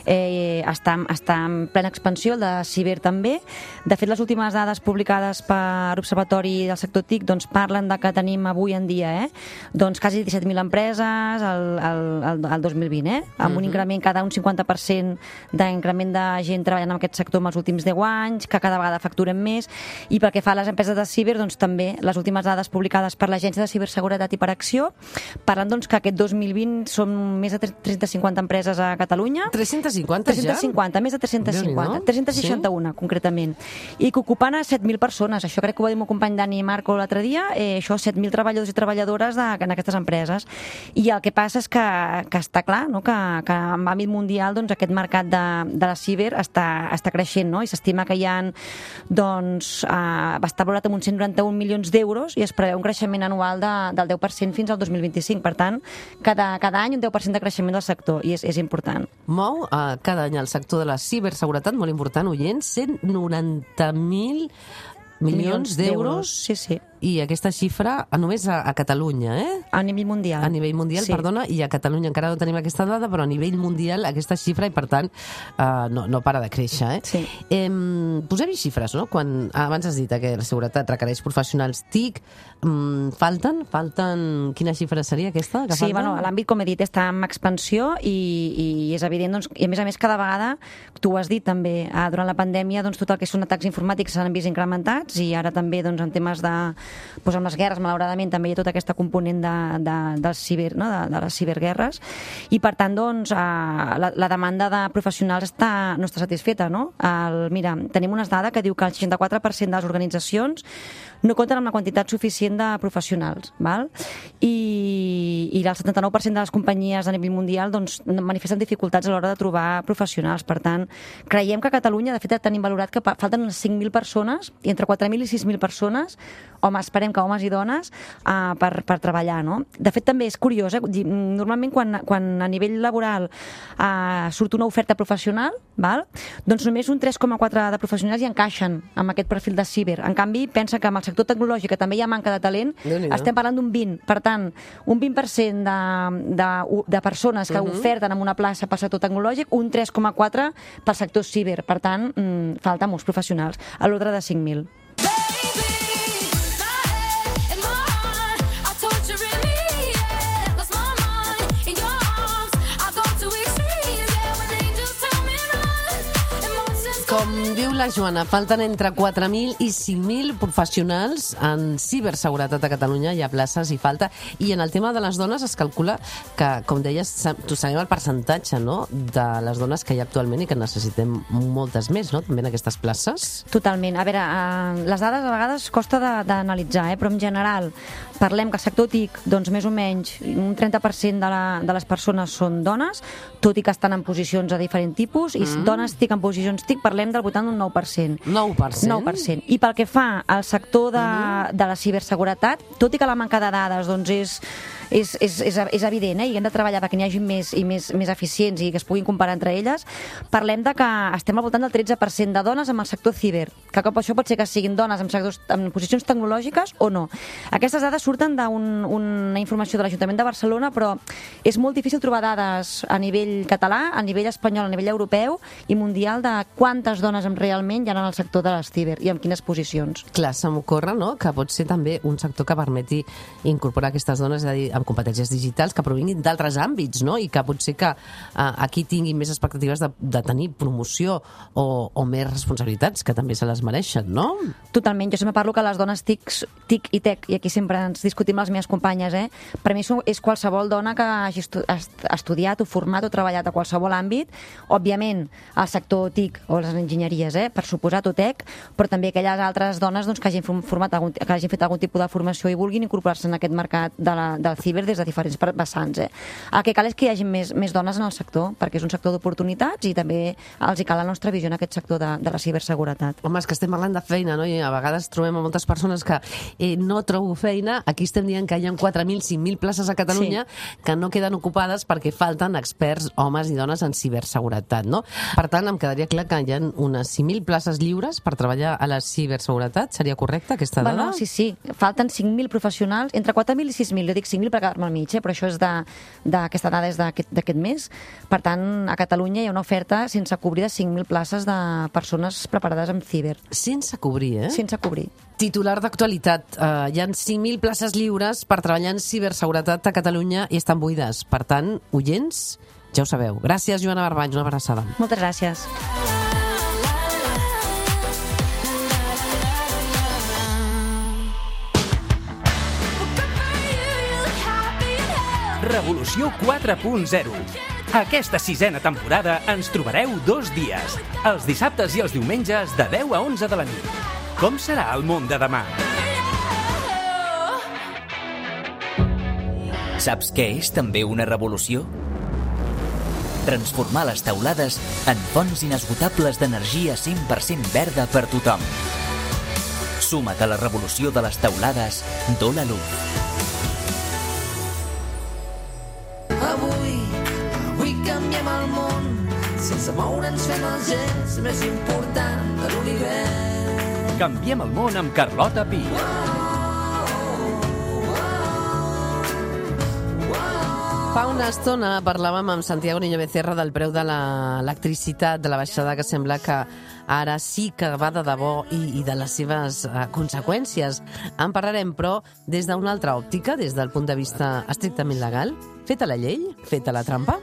S12: eh, està, està en plena expansió, el de ciber també. De fet, les últimes dades publicades per l'Observatori del sector T I C doncs, parlen de que tenim avui en dia eh, doncs, quasi disset mil empreses al, al, al dos mil vint, eh, amb uh-huh. un increment cada un cinquanta per cent d'increment de gent treballant en aquest sector en els últims deu anys, que cada vegada facturen més, i pel que fa a les empreses de ciber, doncs, també les últimes dades publicades per l'Agència de Ciberseguretat i per Acció parlen doncs, que aquest dos mil vint són més de tres-cents cinquanta empreses a Catalunya.
S2: tres-cents cinquanta ja?
S12: tres-cents cinquanta, més de tres-cents cinquanta.
S2: No?
S12: tres-cents seixanta-u, sí? Concretament. I que ocupen a set mil persones. Això crec que ho va dir el meu company Dani Marco l'altre dia. Eh, això, set mil treballadors i treballadores de, en aquestes empreses. I el que passa és que, que està clar, no?, que, que en àmbit mundial doncs, aquest mercat de, de la ciber està, està creixent, no?, i s'estima que hi ha, doncs, eh, va estar valorat amb uns cent noranta-un milions d'euros i es preveu un creixement anual de, del deu per cent fins al dos mil vint-i-cinc. Per tant, cada, cada any un deu per cent de creixement del sector, i és, és important.
S2: Mou eh, cada any el sector de la ciberseguretat, molt important, oients, cent noranta mil milions d'euros.
S12: Sí, sí.
S2: I aquesta xifra només a, a Catalunya, eh?
S12: A nivell mundial.
S2: A nivell mundial,
S12: sí.
S2: Perdona, i a Catalunya encara no tenim aquesta dada, però a nivell mundial aquesta xifra, i per tant uh, no, no para de créixer, eh?
S12: Sí.
S2: Eh, posem-hi xifres, no? Quan, abans has dit que la seguretat requereix professionals T I C, um, falten? Falten... Quina xifra seria aquesta? Que
S12: sí,
S2: falten?
S12: bueno, l'àmbit, com he dit, està en expansió i, i és evident, doncs, i a més a més cada vegada, tu ho has dit també, eh, durant la pandèmia, doncs, tot el que són atacs informàtics s'han vist incrementats, i ara també, doncs, en temes de doncs amb les guerres, malauradament, també hi ha tota aquesta component de, de, del ciber, no? de, de les ciberguerres, i per tant, doncs, eh, la, la demanda de professionals està, no està satisfeta, no? El, mira, tenim unes dades que diu que el seixanta-quatre per cent de les organitzacions no compten amb la quantitat suficient de professionals, val? I, i el setanta-nou per cent de les companyies a nivell mundial doncs, manifesten dificultats a l'hora de trobar professionals. Per tant, creiem que a Catalunya, de fet, tenim valorat que falten unes cinc mil persones, i entre quatre mil i sis mil persones, home, esperem que homes i dones, uh, per, per treballar, no? De fet, també és curiós, eh? Normalment quan, quan a nivell laboral uh, surt una oferta professional, val? Doncs només un tres coma quatre de professionals hi encaixen amb aquest perfil de ciber. En canvi, pensa que amb el sector tecnològic, que també hi ha manca de talent, estem parlant d'un vint. Per tant, un vint per cent de, de, de persones que uh-huh. oferten en una plaça per sector tecnològic, un tres coma quatre pel sector ciber. Per tant, mmm, falta molts professionals, a l'ordre de cinc mil.
S2: Com diu la Joana, falten entre quatre mil i cinc mil professionals en ciberseguretat a Catalunya. Hi ha places i falta. I en el tema de les dones es calcula que, com deies, tu sabem el percentatge, no?, de les dones que hi ha actualment i que necessitem moltes més, no?, també en aquestes places.
S12: Totalment. A veure, eh, les dades a vegades costa d'analitzar, eh? Però en general parlem que el sector T I C, doncs més o menys un trenta per cent de, la, de les persones són dones, tot i que estan en posicions de diferent tipus, i mm. dones T I C en posicions T I C parlem del voltant d'un nou per cent.
S2: nou per cent?
S12: nou per cent. I pel que fa al sector de, mm. de la ciberseguretat, tot i que la manca de dades doncs és, és, és, és, és evident, eh? I hem de treballar perquè n'hi hagi més i més, més eficients i que es puguin comparar entre elles, parlem de que estem al voltant del tretze per cent de dones en el sector ciber, que cop això pot ser que siguin dones en, sectors, en posicions tecnològiques o no. Aquestes dades surten d'una un, informació de l'Ajuntament de Barcelona, però és molt difícil trobar dades a nivell català, a nivell espanyol, a nivell europeu i mundial de quantes dones realment hi ha en el sector de les ciber i en quines posicions.
S2: Clar, se m'ocorre, no?, que pot ser també un sector que permeti incorporar aquestes dones, és a dir, amb competències digitals que provinguin d'altres àmbits, no?, i que potser que uh, aquí tinguin més expectatives de, de tenir promoció o, o més responsabilitats, que també se les mereixen, no?
S12: Totalment. Jo sempre parlo que les dones T I C, T I C i Tech, i aquí sempre ens discutim les meves companyes, eh? Per mi és qualsevol dona que hagi estu estudiat o format o treballat a qualsevol àmbit, òbviament al sector T I C o les enginyeries, eh? Per suposat, o Tech, però també aquelles altres dones doncs, que, hagin format algun, que hagin fet algun tipus de formació i vulguin incorporar-se en aquest mercat de la, del ciber ciber des de diferents vessants. Eh? El que cal és que hi hagi més, més dones en el sector, perquè és un sector d'oportunitats i també els hi cal la nostra visió en aquest sector de, de la ciberseguretat.
S2: Home, és que estem parlant de feina, no? I a vegades trobem a moltes persones que eh, no trobo feina. Aquí estem dient que hi ha quatre mil, cinc mil places a Catalunya sí. que no queden ocupades perquè falten experts, homes i dones en ciberseguretat, no? Per tant, em quedaria clar que hi ha unes cinc mil places lliures per treballar a la ciberseguretat. Seria correcta aquesta dada?
S12: Bueno, sí, sí. Falten cinc mil professionals, entre quatre mil i sis mil. Jo dic cinc mil per quedar-me al mig, eh? Però això és de, de, aquesta dada és d'aquest mes. Per tant, a Catalunya hi ha una oferta sense cobrir de cinc mil places de persones preparades en ciber.
S2: Sense cobrir, eh?
S12: Sense cobrir.
S2: Titular d'actualitat. Uh, hi ha cinc mil places lliures per treballar en ciberseguretat a Catalunya i estan buides. Per tant, oients, ja ho sabeu. Gràcies, Joana Barbanys. Una abraçada.
S12: Moltes gràcies.
S1: Revolució quatre punt zero. Aquesta sisena temporada ens trobareu dos dies, els dissabtes i els diumenges de deu a onze de la nit. Com serà el món de demà?
S13: Saps què és també una revolució? Transformar les teulades en fonts inesgotables d'energia cent per cent verda per tothom. Suma't a la revolució de les teulades d'Ola Luz.
S4: Avui, avui canviem el món, sense moure'ns fem el gest més important de l'univers.
S1: Canviem el món amb Carlota Pi.
S2: Fa una estona parlàvem amb Santiago Niño Becerra del preu de l'electricitat, de la baixada que sembla que ara sí que va de debò i, i de les seves uh, conseqüències. En parlarem, però, des d'una altra òptica, des del punt de vista estrictament legal. Feta la llei? Feta la trampa?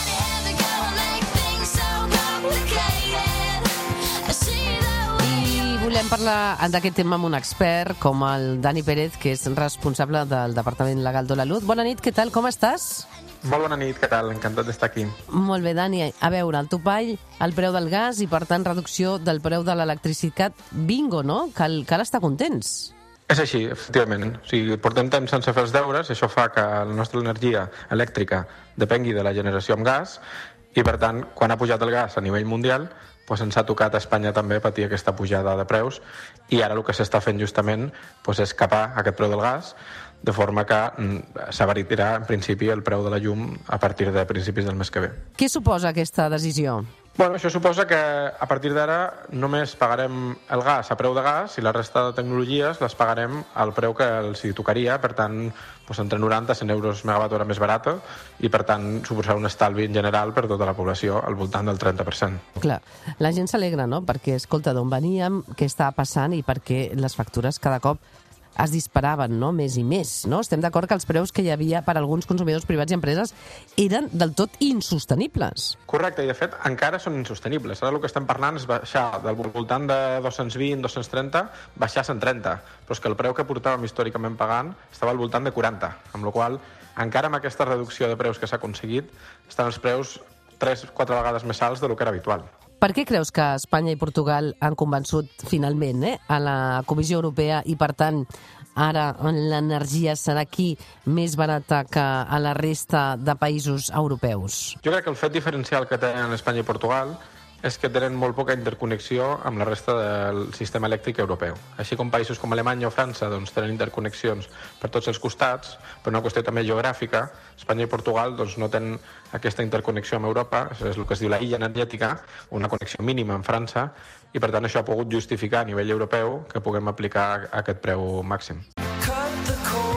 S2: I volem parlar d'aquest tema amb un expert com el Dani Pérez, que és responsable del Departament Legal d'Ola Luz. Bona nit, què tal, com estàs?
S14: Molt bona nit, què tal? Encantat d'estar aquí.
S2: Molt bé, Dani. A veure, el topall, el preu del gas i, per tant, reducció del preu de l'electricitat. Bingo, no? Cal, cal estar contents.
S14: És així, efectivament. O sigui, portem temps sense fer els deures, això fa que la nostra energia elèctrica depengui de la generació amb gas i, per tant, quan ha pujat el gas a nivell mundial, doncs ens ha tocat a Espanya també patir aquesta pujada de preus i ara el que s'està fent justament doncs, és capar aquest preu del gas de forma que s'abaratirà en principi el preu de la llum a partir de principis del mes que ve.
S2: Què suposa aquesta decisió?
S14: Bueno, això suposa que a partir d'ara només pagarem el gas a preu de gas i la resta de tecnologies les pagarem al preu que els hi tocaria, per tant, doncs entre noranta i cent euros megawatt hora més barata i, per tant, suposarà un estalvi en general per tota la població al voltant del trenta per cent.
S2: Clar, la gent s'alegra, no?, perquè, escolta, d'on veníem, què està passant i perquè les factures cada cop es disparaven, no?, més i més, no? Estem d'acord que els preus que hi havia per a alguns consumidors privats i empreses eren del tot insostenibles.
S14: Correcte, i de fet encara són insostenibles. Ara el que estem parlant és baixar del voltant de dos-cents vint, dos-cents trenta, baixar a cent trenta, però és que el preu que portàvem històricament pagant estava al voltant de quaranta, amb la qual encara amb aquesta reducció de preus que s'ha aconseguit estan els preus tres o quatre vegades més alts de lo que era habitual.
S2: Per què creus que Espanya i Portugal han convençut finalment eh, a la Comissió Europea i, per tant, ara l'energia serà aquí més barata que a la resta de països europeus?
S14: Jo crec que el fet diferencial que tenen Espanya i Portugal és que tenen molt poca interconnexió amb la resta del sistema elèctric europeu. Així com països com Alemanya o França doncs, tenen interconnexions per tots els costats, per una qüestió també geogràfica, Espanya i Portugal doncs, no tenen aquesta interconnexió amb Europa, és el que es diu la illa energètica, una connexió mínima amb França, i per tant això ha pogut justificar a nivell europeu que puguem aplicar aquest preu màxim.
S4: Cut the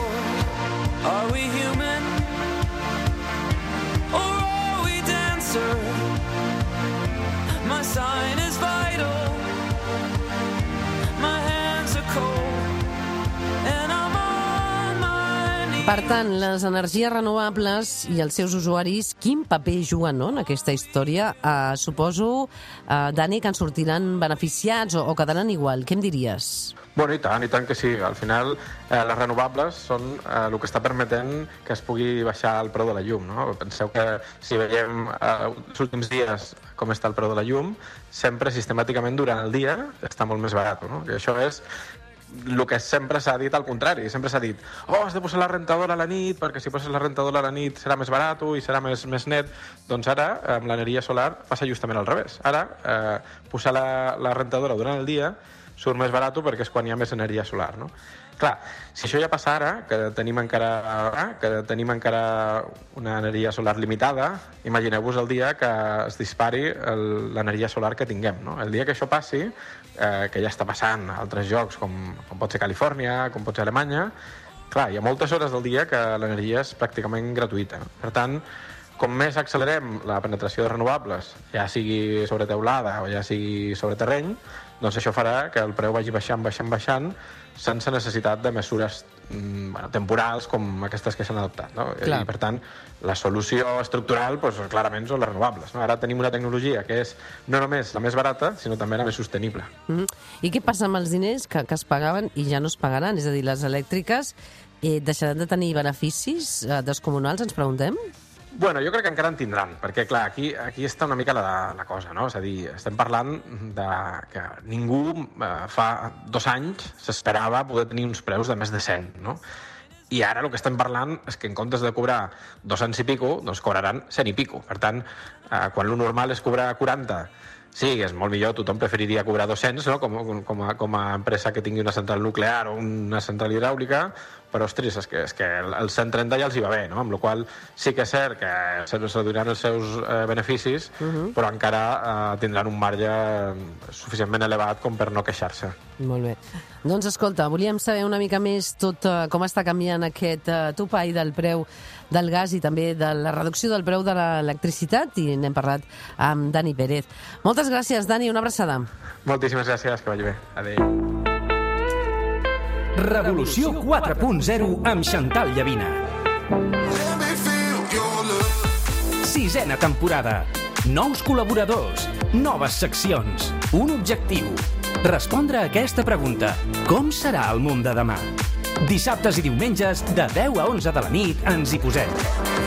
S4: cord. Are we human? Or are we dancer? My sign is vital. My hands are cold. And I'm on my knees.
S2: Per tant, les energies renovables i els seus usuaris, quin paper juguen, no?, en aquesta història? Uh, suposo, uh, Dani, que en sortiran beneficiats o, o quedaran igual. Què em diries?
S14: Bueno, i tant, i tant que sí. Al final, eh, les renovables són eh, el que està permetent que es pugui baixar el preu de la llum, no? Penseu que si veiem eh, els últims dies com està el preu de la llum, sempre sistemàticament durant el dia està molt més barat, no? I això és el que sempre s'ha dit al contrari, sempre s'ha dit oh, has de posar la rentadora a la nit perquè si poses la rentadora a la nit serà més barat i serà més, més net. Doncs ara, amb l'energia solar, passa justament al revés. Ara, eh, posar la, la rentadora durant el dia surt més barat perquè és quan hi ha més energia solar, no? Clar, si això ja passa ara, que tenim encara, que tenim encara una energia solar limitada, imagineu-vos el dia que es dispari l'energia solar que tinguem, no? El dia que això passi, eh, que ja està passant a altres llocs, com, com pot ser Califòrnia, com pot ser Alemanya, clar, hi ha moltes hores del dia que l'energia és pràcticament gratuïta. Per tant, com més accelerem la penetració de renovables, ja sigui sobre teulada o ja sigui sobre terreny, doncs això farà que el preu vagi baixant, baixant, baixant, sense necessitat de mesures mm, bueno, temporals com aquestes que s'han adoptat, no?
S2: Clar.
S14: I, per tant, la solució estructural doncs, clarament són les renovables, no? Ara tenim una tecnologia que és no només la més barata, sinó també la més sostenible.
S2: Mm-hmm. I què passa amb els diners que, que es pagaven i ja no es pagaran? És a dir, les elèctriques eh, deixaran de tenir beneficis eh, descomunals, ens preguntem?
S14: Bueno, jo crec que encara en tindran, perquè, clar, aquí, aquí està una mica la, la cosa, no? És a dir, estem parlant de que ningú eh, fa dos anys s'esperava poder tenir uns preus de més de cent, no? I ara el que estem parlant és que en comptes de cobrar dos-cents i pico, doncs cobraran cent i pico. Per tant, eh, quan lo normal és cobrar quaranta, sí, és molt millor, tothom preferiria cobrar dos-cents, no? com, com, a, com a empresa que tingui una central nuclear o una central hidràulica, però, ostres, és que, és que el cent trenta ja els hi va bé, no? Amb la qual sí que és cert que se reduiran els seus eh, beneficis, uh-huh. però encara eh, tindran un marge suficientment elevat com per no queixar-se.
S2: Molt bé. Doncs, escolta, volíem saber una mica més tot uh, com està canviant aquest uh, topall del preu del gas i també de la reducció del preu de l'electricitat, i n'hem parlat amb Dani Pérez. Moltes gràcies, Dani, una abraçada.
S14: Moltíssimes gràcies, que vagi bé. Adéu.
S1: Revolució quatre punt zero amb Xantal Llavina. Sisena temporada. Nous col·laboradors, noves seccions, un objectiu. Respondre a aquesta pregunta: com serà el món de demà? Dissabtes i diumenges, de deu a onze de la nit, ens hi posem.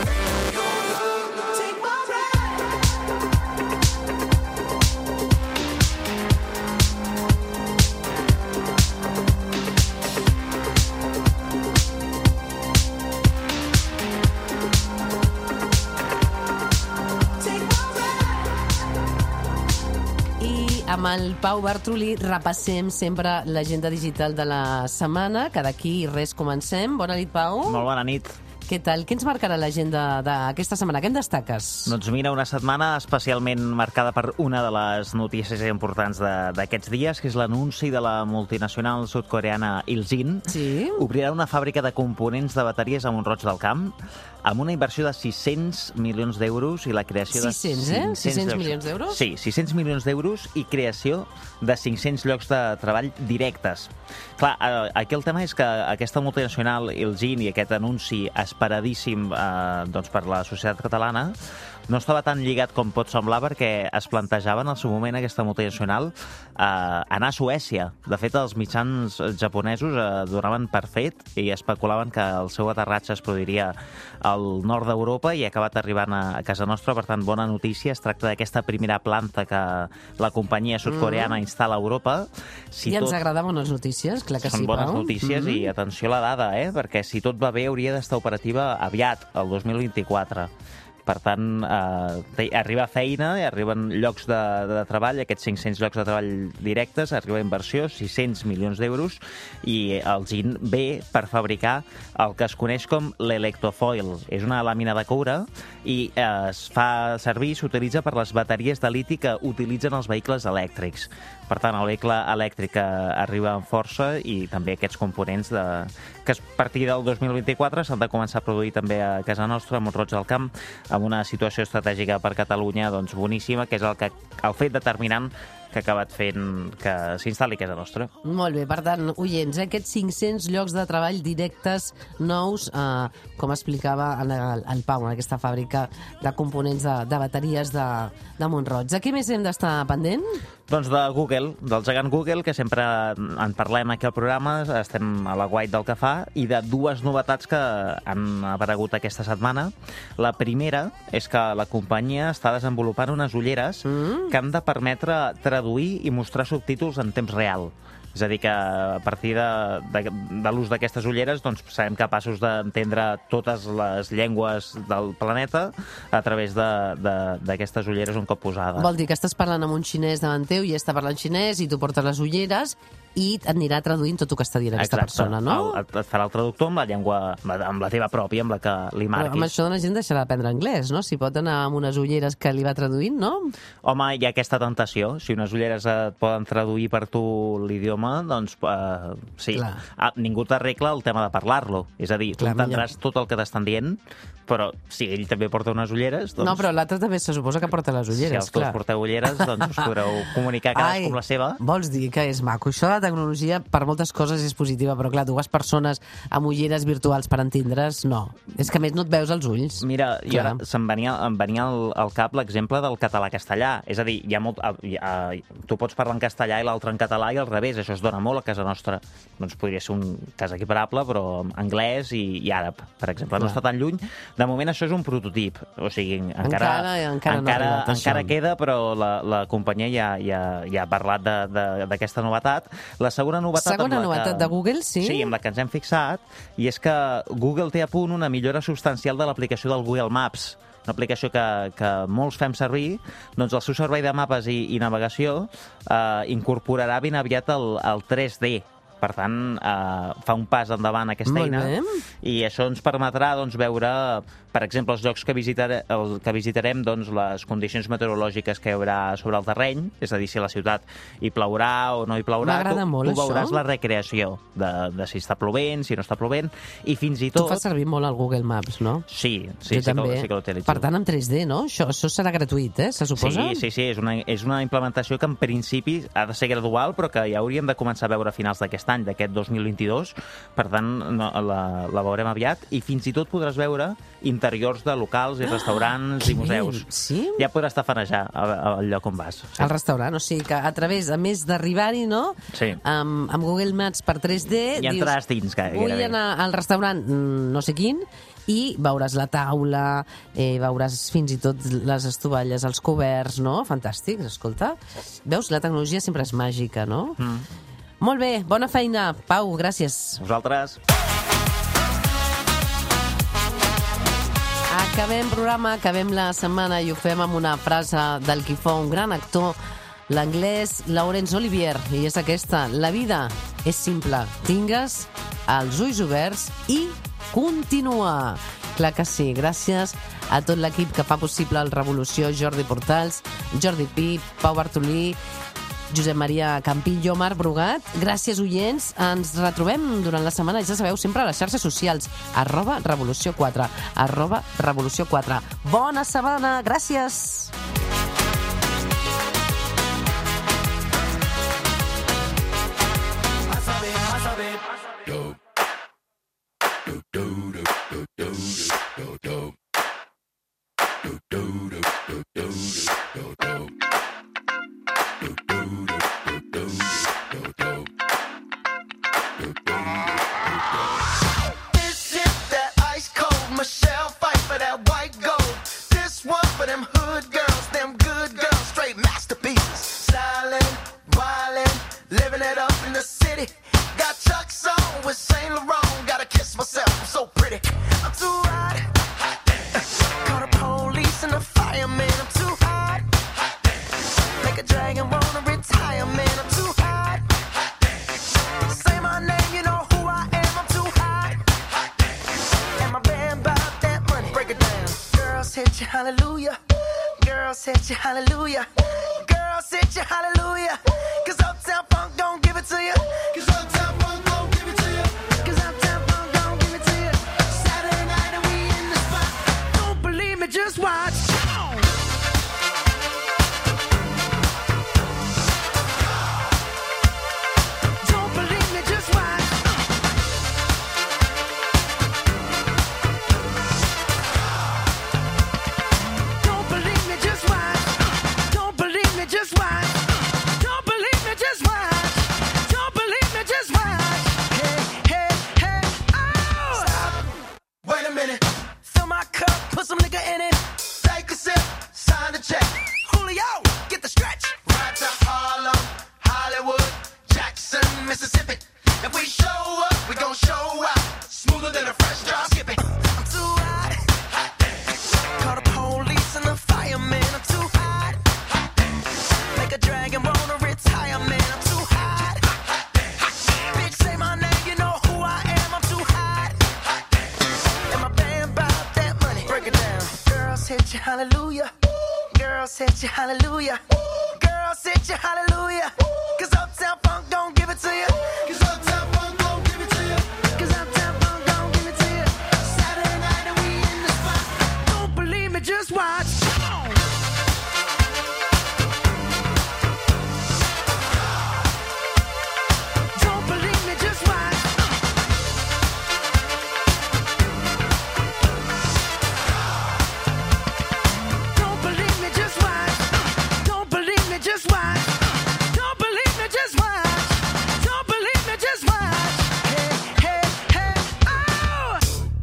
S1: Amb el Pau Bartruli repassem sempre l'agenda digital de la setmana, que d'aquí res comencem. Bona nit, Pau.
S15: Molt bona nit.
S2: Què tal? Què ens marcarà l'agenda d'aquesta setmana? Què en destaques?
S15: Doncs mira, una setmana especialment marcada per una de les notícies importants d'aquests dies, que és l'anunci de la multinacional sud-coreana Ilsin.
S2: Sí?
S15: Obrirà una fàbrica de components de bateries a Mont-roig del Camp, amb una inversió de sis-cents milions d'euros i la creació de...
S2: sis-cents, eh? sis-cents milions d'euros?
S15: Sí, sis-cents milions d'euros i creació de cinc-cents llocs de treball directes. Clar, aquí el tema és que aquesta multinacional Ilsin i aquest anunci esperadíssim eh, doncs per la societat catalana no estava tan lligat com pot semblar, perquè es plantejaven al seu moment aquesta multinacional eh, anar a Suècia. De fet, els mitjans japonesos eh, donaven per fet i especulaven que el seu aterratge es produiria al nord d'Europa i ha acabat arribant a, a casa nostra. Per tant, bona notícia. Es tracta d'aquesta primera planta que la companyia sud-coreana mm. instal·la a Europa. Si
S2: I ens
S15: tot...
S2: agrada bones notícies, clar que
S15: Són
S2: sí,
S15: bones
S2: Pau.
S15: notícies mm-hmm. i atenció a la dada, eh? Perquè si tot va bé hauria d'estar operativa aviat, el dos mil vint-i-quatre. Per tant, eh, arriba feina, arriben llocs de, de treball, aquests cinc-cents llocs de treball directes, arriba inversió, sis-cents milions d'euros, i el Ilsin ve per fabricar el que es coneix com l'electrofoil. És una làmina de coure i eh, es fa servir, s'utilitza per les bateries de liti que utilitzen els vehicles elèctrics. Per tant, el vehicle elèctric arriba amb força i també aquests components de... que a partir del dos mil vint-i-quatre s'han de començar a produir també a casa nostra, a Mont-roig del Camp, amb una situació estratègica per Catalunya doncs, boníssima, que és el, que, el fet determinant que ha acabat fent que s'instal·li a casa nostra.
S2: Molt bé, per tant, oients, eh, aquests cinc-cents llocs de treball directes nous, eh, com explicava el, el Pau, en aquesta fàbrica de components de, de bateries de, de Mont-roig. De què més hem d'estar pendent?
S15: Doncs de Google, del gegant Google, que sempre en parlem aquí al programa, estem a la guait del que fa, i de dues novetats que han aparegut aquesta setmana. La primera és que la companyia està desenvolupant unes ulleres mm. que han de permetre traduir i mostrar subtítols en temps real. És a dir, que a partir de, de, de l'ús d'aquestes ulleres doncs, serem capaços d'entendre totes les llengües del planeta a través d'aquestes ulleres un cop posades.
S2: Vol dir que estàs parlant amb un xinès davant teu i està parlant xinès i tu portes les ulleres i et anirà traduint tot el que està dient aquesta
S15: Exacte.
S2: persona, no?
S15: El, et farà el traductor amb la llengua, amb la teva pròpia, amb la que li marquis.
S2: Però amb això la gent deixarà d'aprendre anglès, no? Si pot anar amb unes ulleres que li va traduint, no?
S15: Home, hi ha aquesta tentació. Si unes ulleres et poden traduir per tu l'idioma, doncs uh, sí. Ah, ningú t'arregla el tema de parlar-lo. És a dir, tu entendràs tot el que t'estan dient, però si ell també porta unes ulleres... Doncs...
S2: No, però l'altre també se suposa que porta les ulleres,
S15: si els dos
S2: clar.
S15: porteu ulleres, doncs us podreu comunicar cadascú amb la seva.
S2: Vols dir que és maco. Això de la tecnologia per moltes coses és positiva, però clar, dues persones amb ulleres virtuals per entendre's, no. És que a més no et veus els ulls.
S15: Mira, jo ara se'm venia, em venia al, al cap l'exemple del català-castellà. És a dir, hi ha molt, hi ha, tu pots parlar en castellà i l'altre en català i al revés. Això es dona molt a casa nostra. Doncs podria ser un cas equiparable, però anglès i, i àrab, per exemple. Clar. No està tan lluny. De moment això és un prototip, o sigui, encara,
S2: encara, encara, no
S15: encara,
S2: arribat,
S15: encara queda, però la, la companyia ja, ja, ja ha parlat d'aquesta novetat. La segona novetat...
S2: Segona novetat
S15: que,
S2: de Google, sí?
S15: Sí, amb la que ens hem fixat, i és que Google té a punt una millora substancial de l'aplicació del Google Maps, una aplicació que, que molts fem servir. Doncs el seu servei de mapes i, i navegació eh, incorporarà ben aviat el, el tres D. Per tant, eh, fa un pas endavant aquesta
S2: Molt
S15: eina
S2: bé.
S15: i això ens permetrà doncs, veure, per exemple, els llocs que, visitare, el, que visitarem, doncs, les condicions meteorològiques que hi haurà sobre el terreny, és a dir, si a la ciutat hi plourà o no hi plourà.
S2: M'agrada
S15: tu,
S2: molt,
S15: tu veuràs
S2: això.
S15: la recreació de, de si està plovent, si no està plovent, i fins i tot...
S2: Tu fas servir molt el Google Maps, no?
S15: Sí, sí,
S2: jo
S15: sí,
S2: també.
S15: que, sí que l'utilitzo.
S2: Per tant, en tres D, no? Això, això serà gratuït, eh? Se suposa?
S15: Sí, sí, sí, és una, és una implementació que en principi ha de ser gradual, però que ja hauríem de començar a veure a finals d'aquest any, d'aquest dos mil vint-i-dos, per tant no, la, la veurem aviat, i fins i tot podràs veure interiors de locals i restaurants
S2: ah,
S15: i museus.
S2: Sí?
S15: Ja podràs tafanejar al lloc on vas. Sí.
S2: Al restaurant, o sigui que a través, a més d'arribar-hi, no?
S15: Sí.
S2: Amb, amb Google Maps per tres D...
S15: I entraràs dins, gairebé.
S2: Vull anar al restaurant no sé quin, i veuràs la taula, eh, veuràs fins i tot les estovalles, els coberts, no? Fantàstic, escolta. Veus, la tecnologia sempre és màgica, no? Mm. Molt bé, bona feina. Pau, gràcies.
S15: Vosaltres.
S2: Acabem programa, acabem la setmana i ho fem amb una frase del qui fou un gran actor, l'anglès Laurence Olivier, i és aquesta: la vida és simple, tingues els ulls oberts i continua. Clar que sí, gràcies a tot l'equip que fa possible el Revolució, Jordi Portals, Jordi Pi, Pau Bartolí, Josep Maria Campillo, Marc Brugat. Gràcies, oients. Ens retrobem durant la setmana, ja sabeu, sempre a les xarxes socials. Arroba Revolució quatre. Arroba Revolució quatre. Bona setmana. Gràcies.
S16: Michelle fight for that white gold. This one for them hood girls, them good girls, straight masterpieces. Stylin', wildin', living it up in the city. Got Chuck's on with Saint Laurent. Gotta kiss myself, I'm so pretty. I'm too hot. Hot call the police and the fireman. I'm too hot. Hot make a dragon wanna retire, man. I'm too hot. Hot say my name, you know who I am. I'm too hot. Hot and my band bought that money. Break it down. Girls hit you, hallelujah. Girls hit you, hallelujah. Girls hit you, hallelujah. Cause Uptown Funk don't give it to you. Cause Uptown Funk don't give it to you. Cause Uptown Funk don't give it to you. Saturday night and we in the spot. Don't believe me, just watch. Don't believe me, just watch. Don't believe me, just watch. Don't believe me, just watch. Mississippi. If we show up, we gon' show out. Smoother than a fresh drop. Skip it. I'm too hot. Hot damn. Call the police and the fireman. I'm too hot. Hot damn. Make a dragon wanna retire, man. I'm too hot. Hot damn. Bitch, say my name, you know who I am. I'm too hot. Hot damn. And my band bout that money. Break it down. Girls hit you, hallelujah. Girls hit you, hallelujah. Girls hit you, hallelujah. Cause Uptown Funk don't give it to you. Cause Uptown Funk don't give it to you. Cause Uptown Funk don't give it to you. Saturday night and we in the spot. Don't believe me, just watch. Come on. Don't believe me, just watch. Don't believe me, just watch. Don't believe me, just watch. Don't believe me, just watch. Don't believe me, just watch. Hey, hey, hey, oh!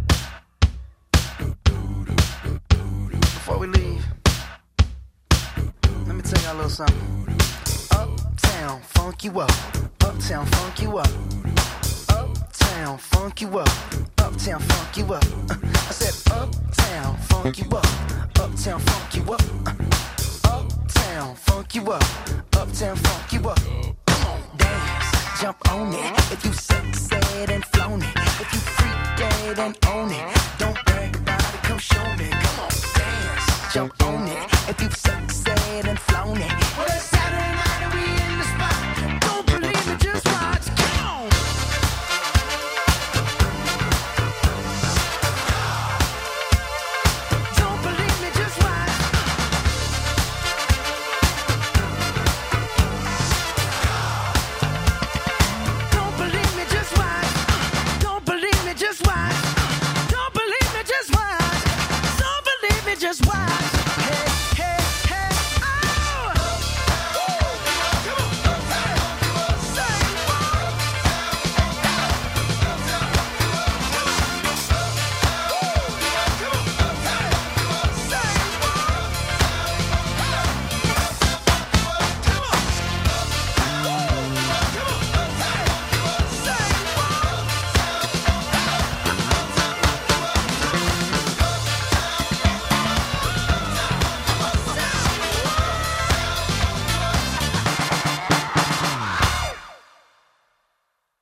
S16: Before we leave, let me tell y'all a little something. Uptown, funk you up. Uptown, funk you up. Uptown, funk you up. Uptown, funk you up. Uh, I said uptown, funk you up. Uptown, funk you up. Uh, uptown, funk you up. Uptown, funk you up. Come on, dance, jump on it. If you sexed and flown it. If you freak dead and own it. Don't brag about it, come show me. Come on, dance, jump on it. If you sexed and flown it. Well, it's Saturday night and we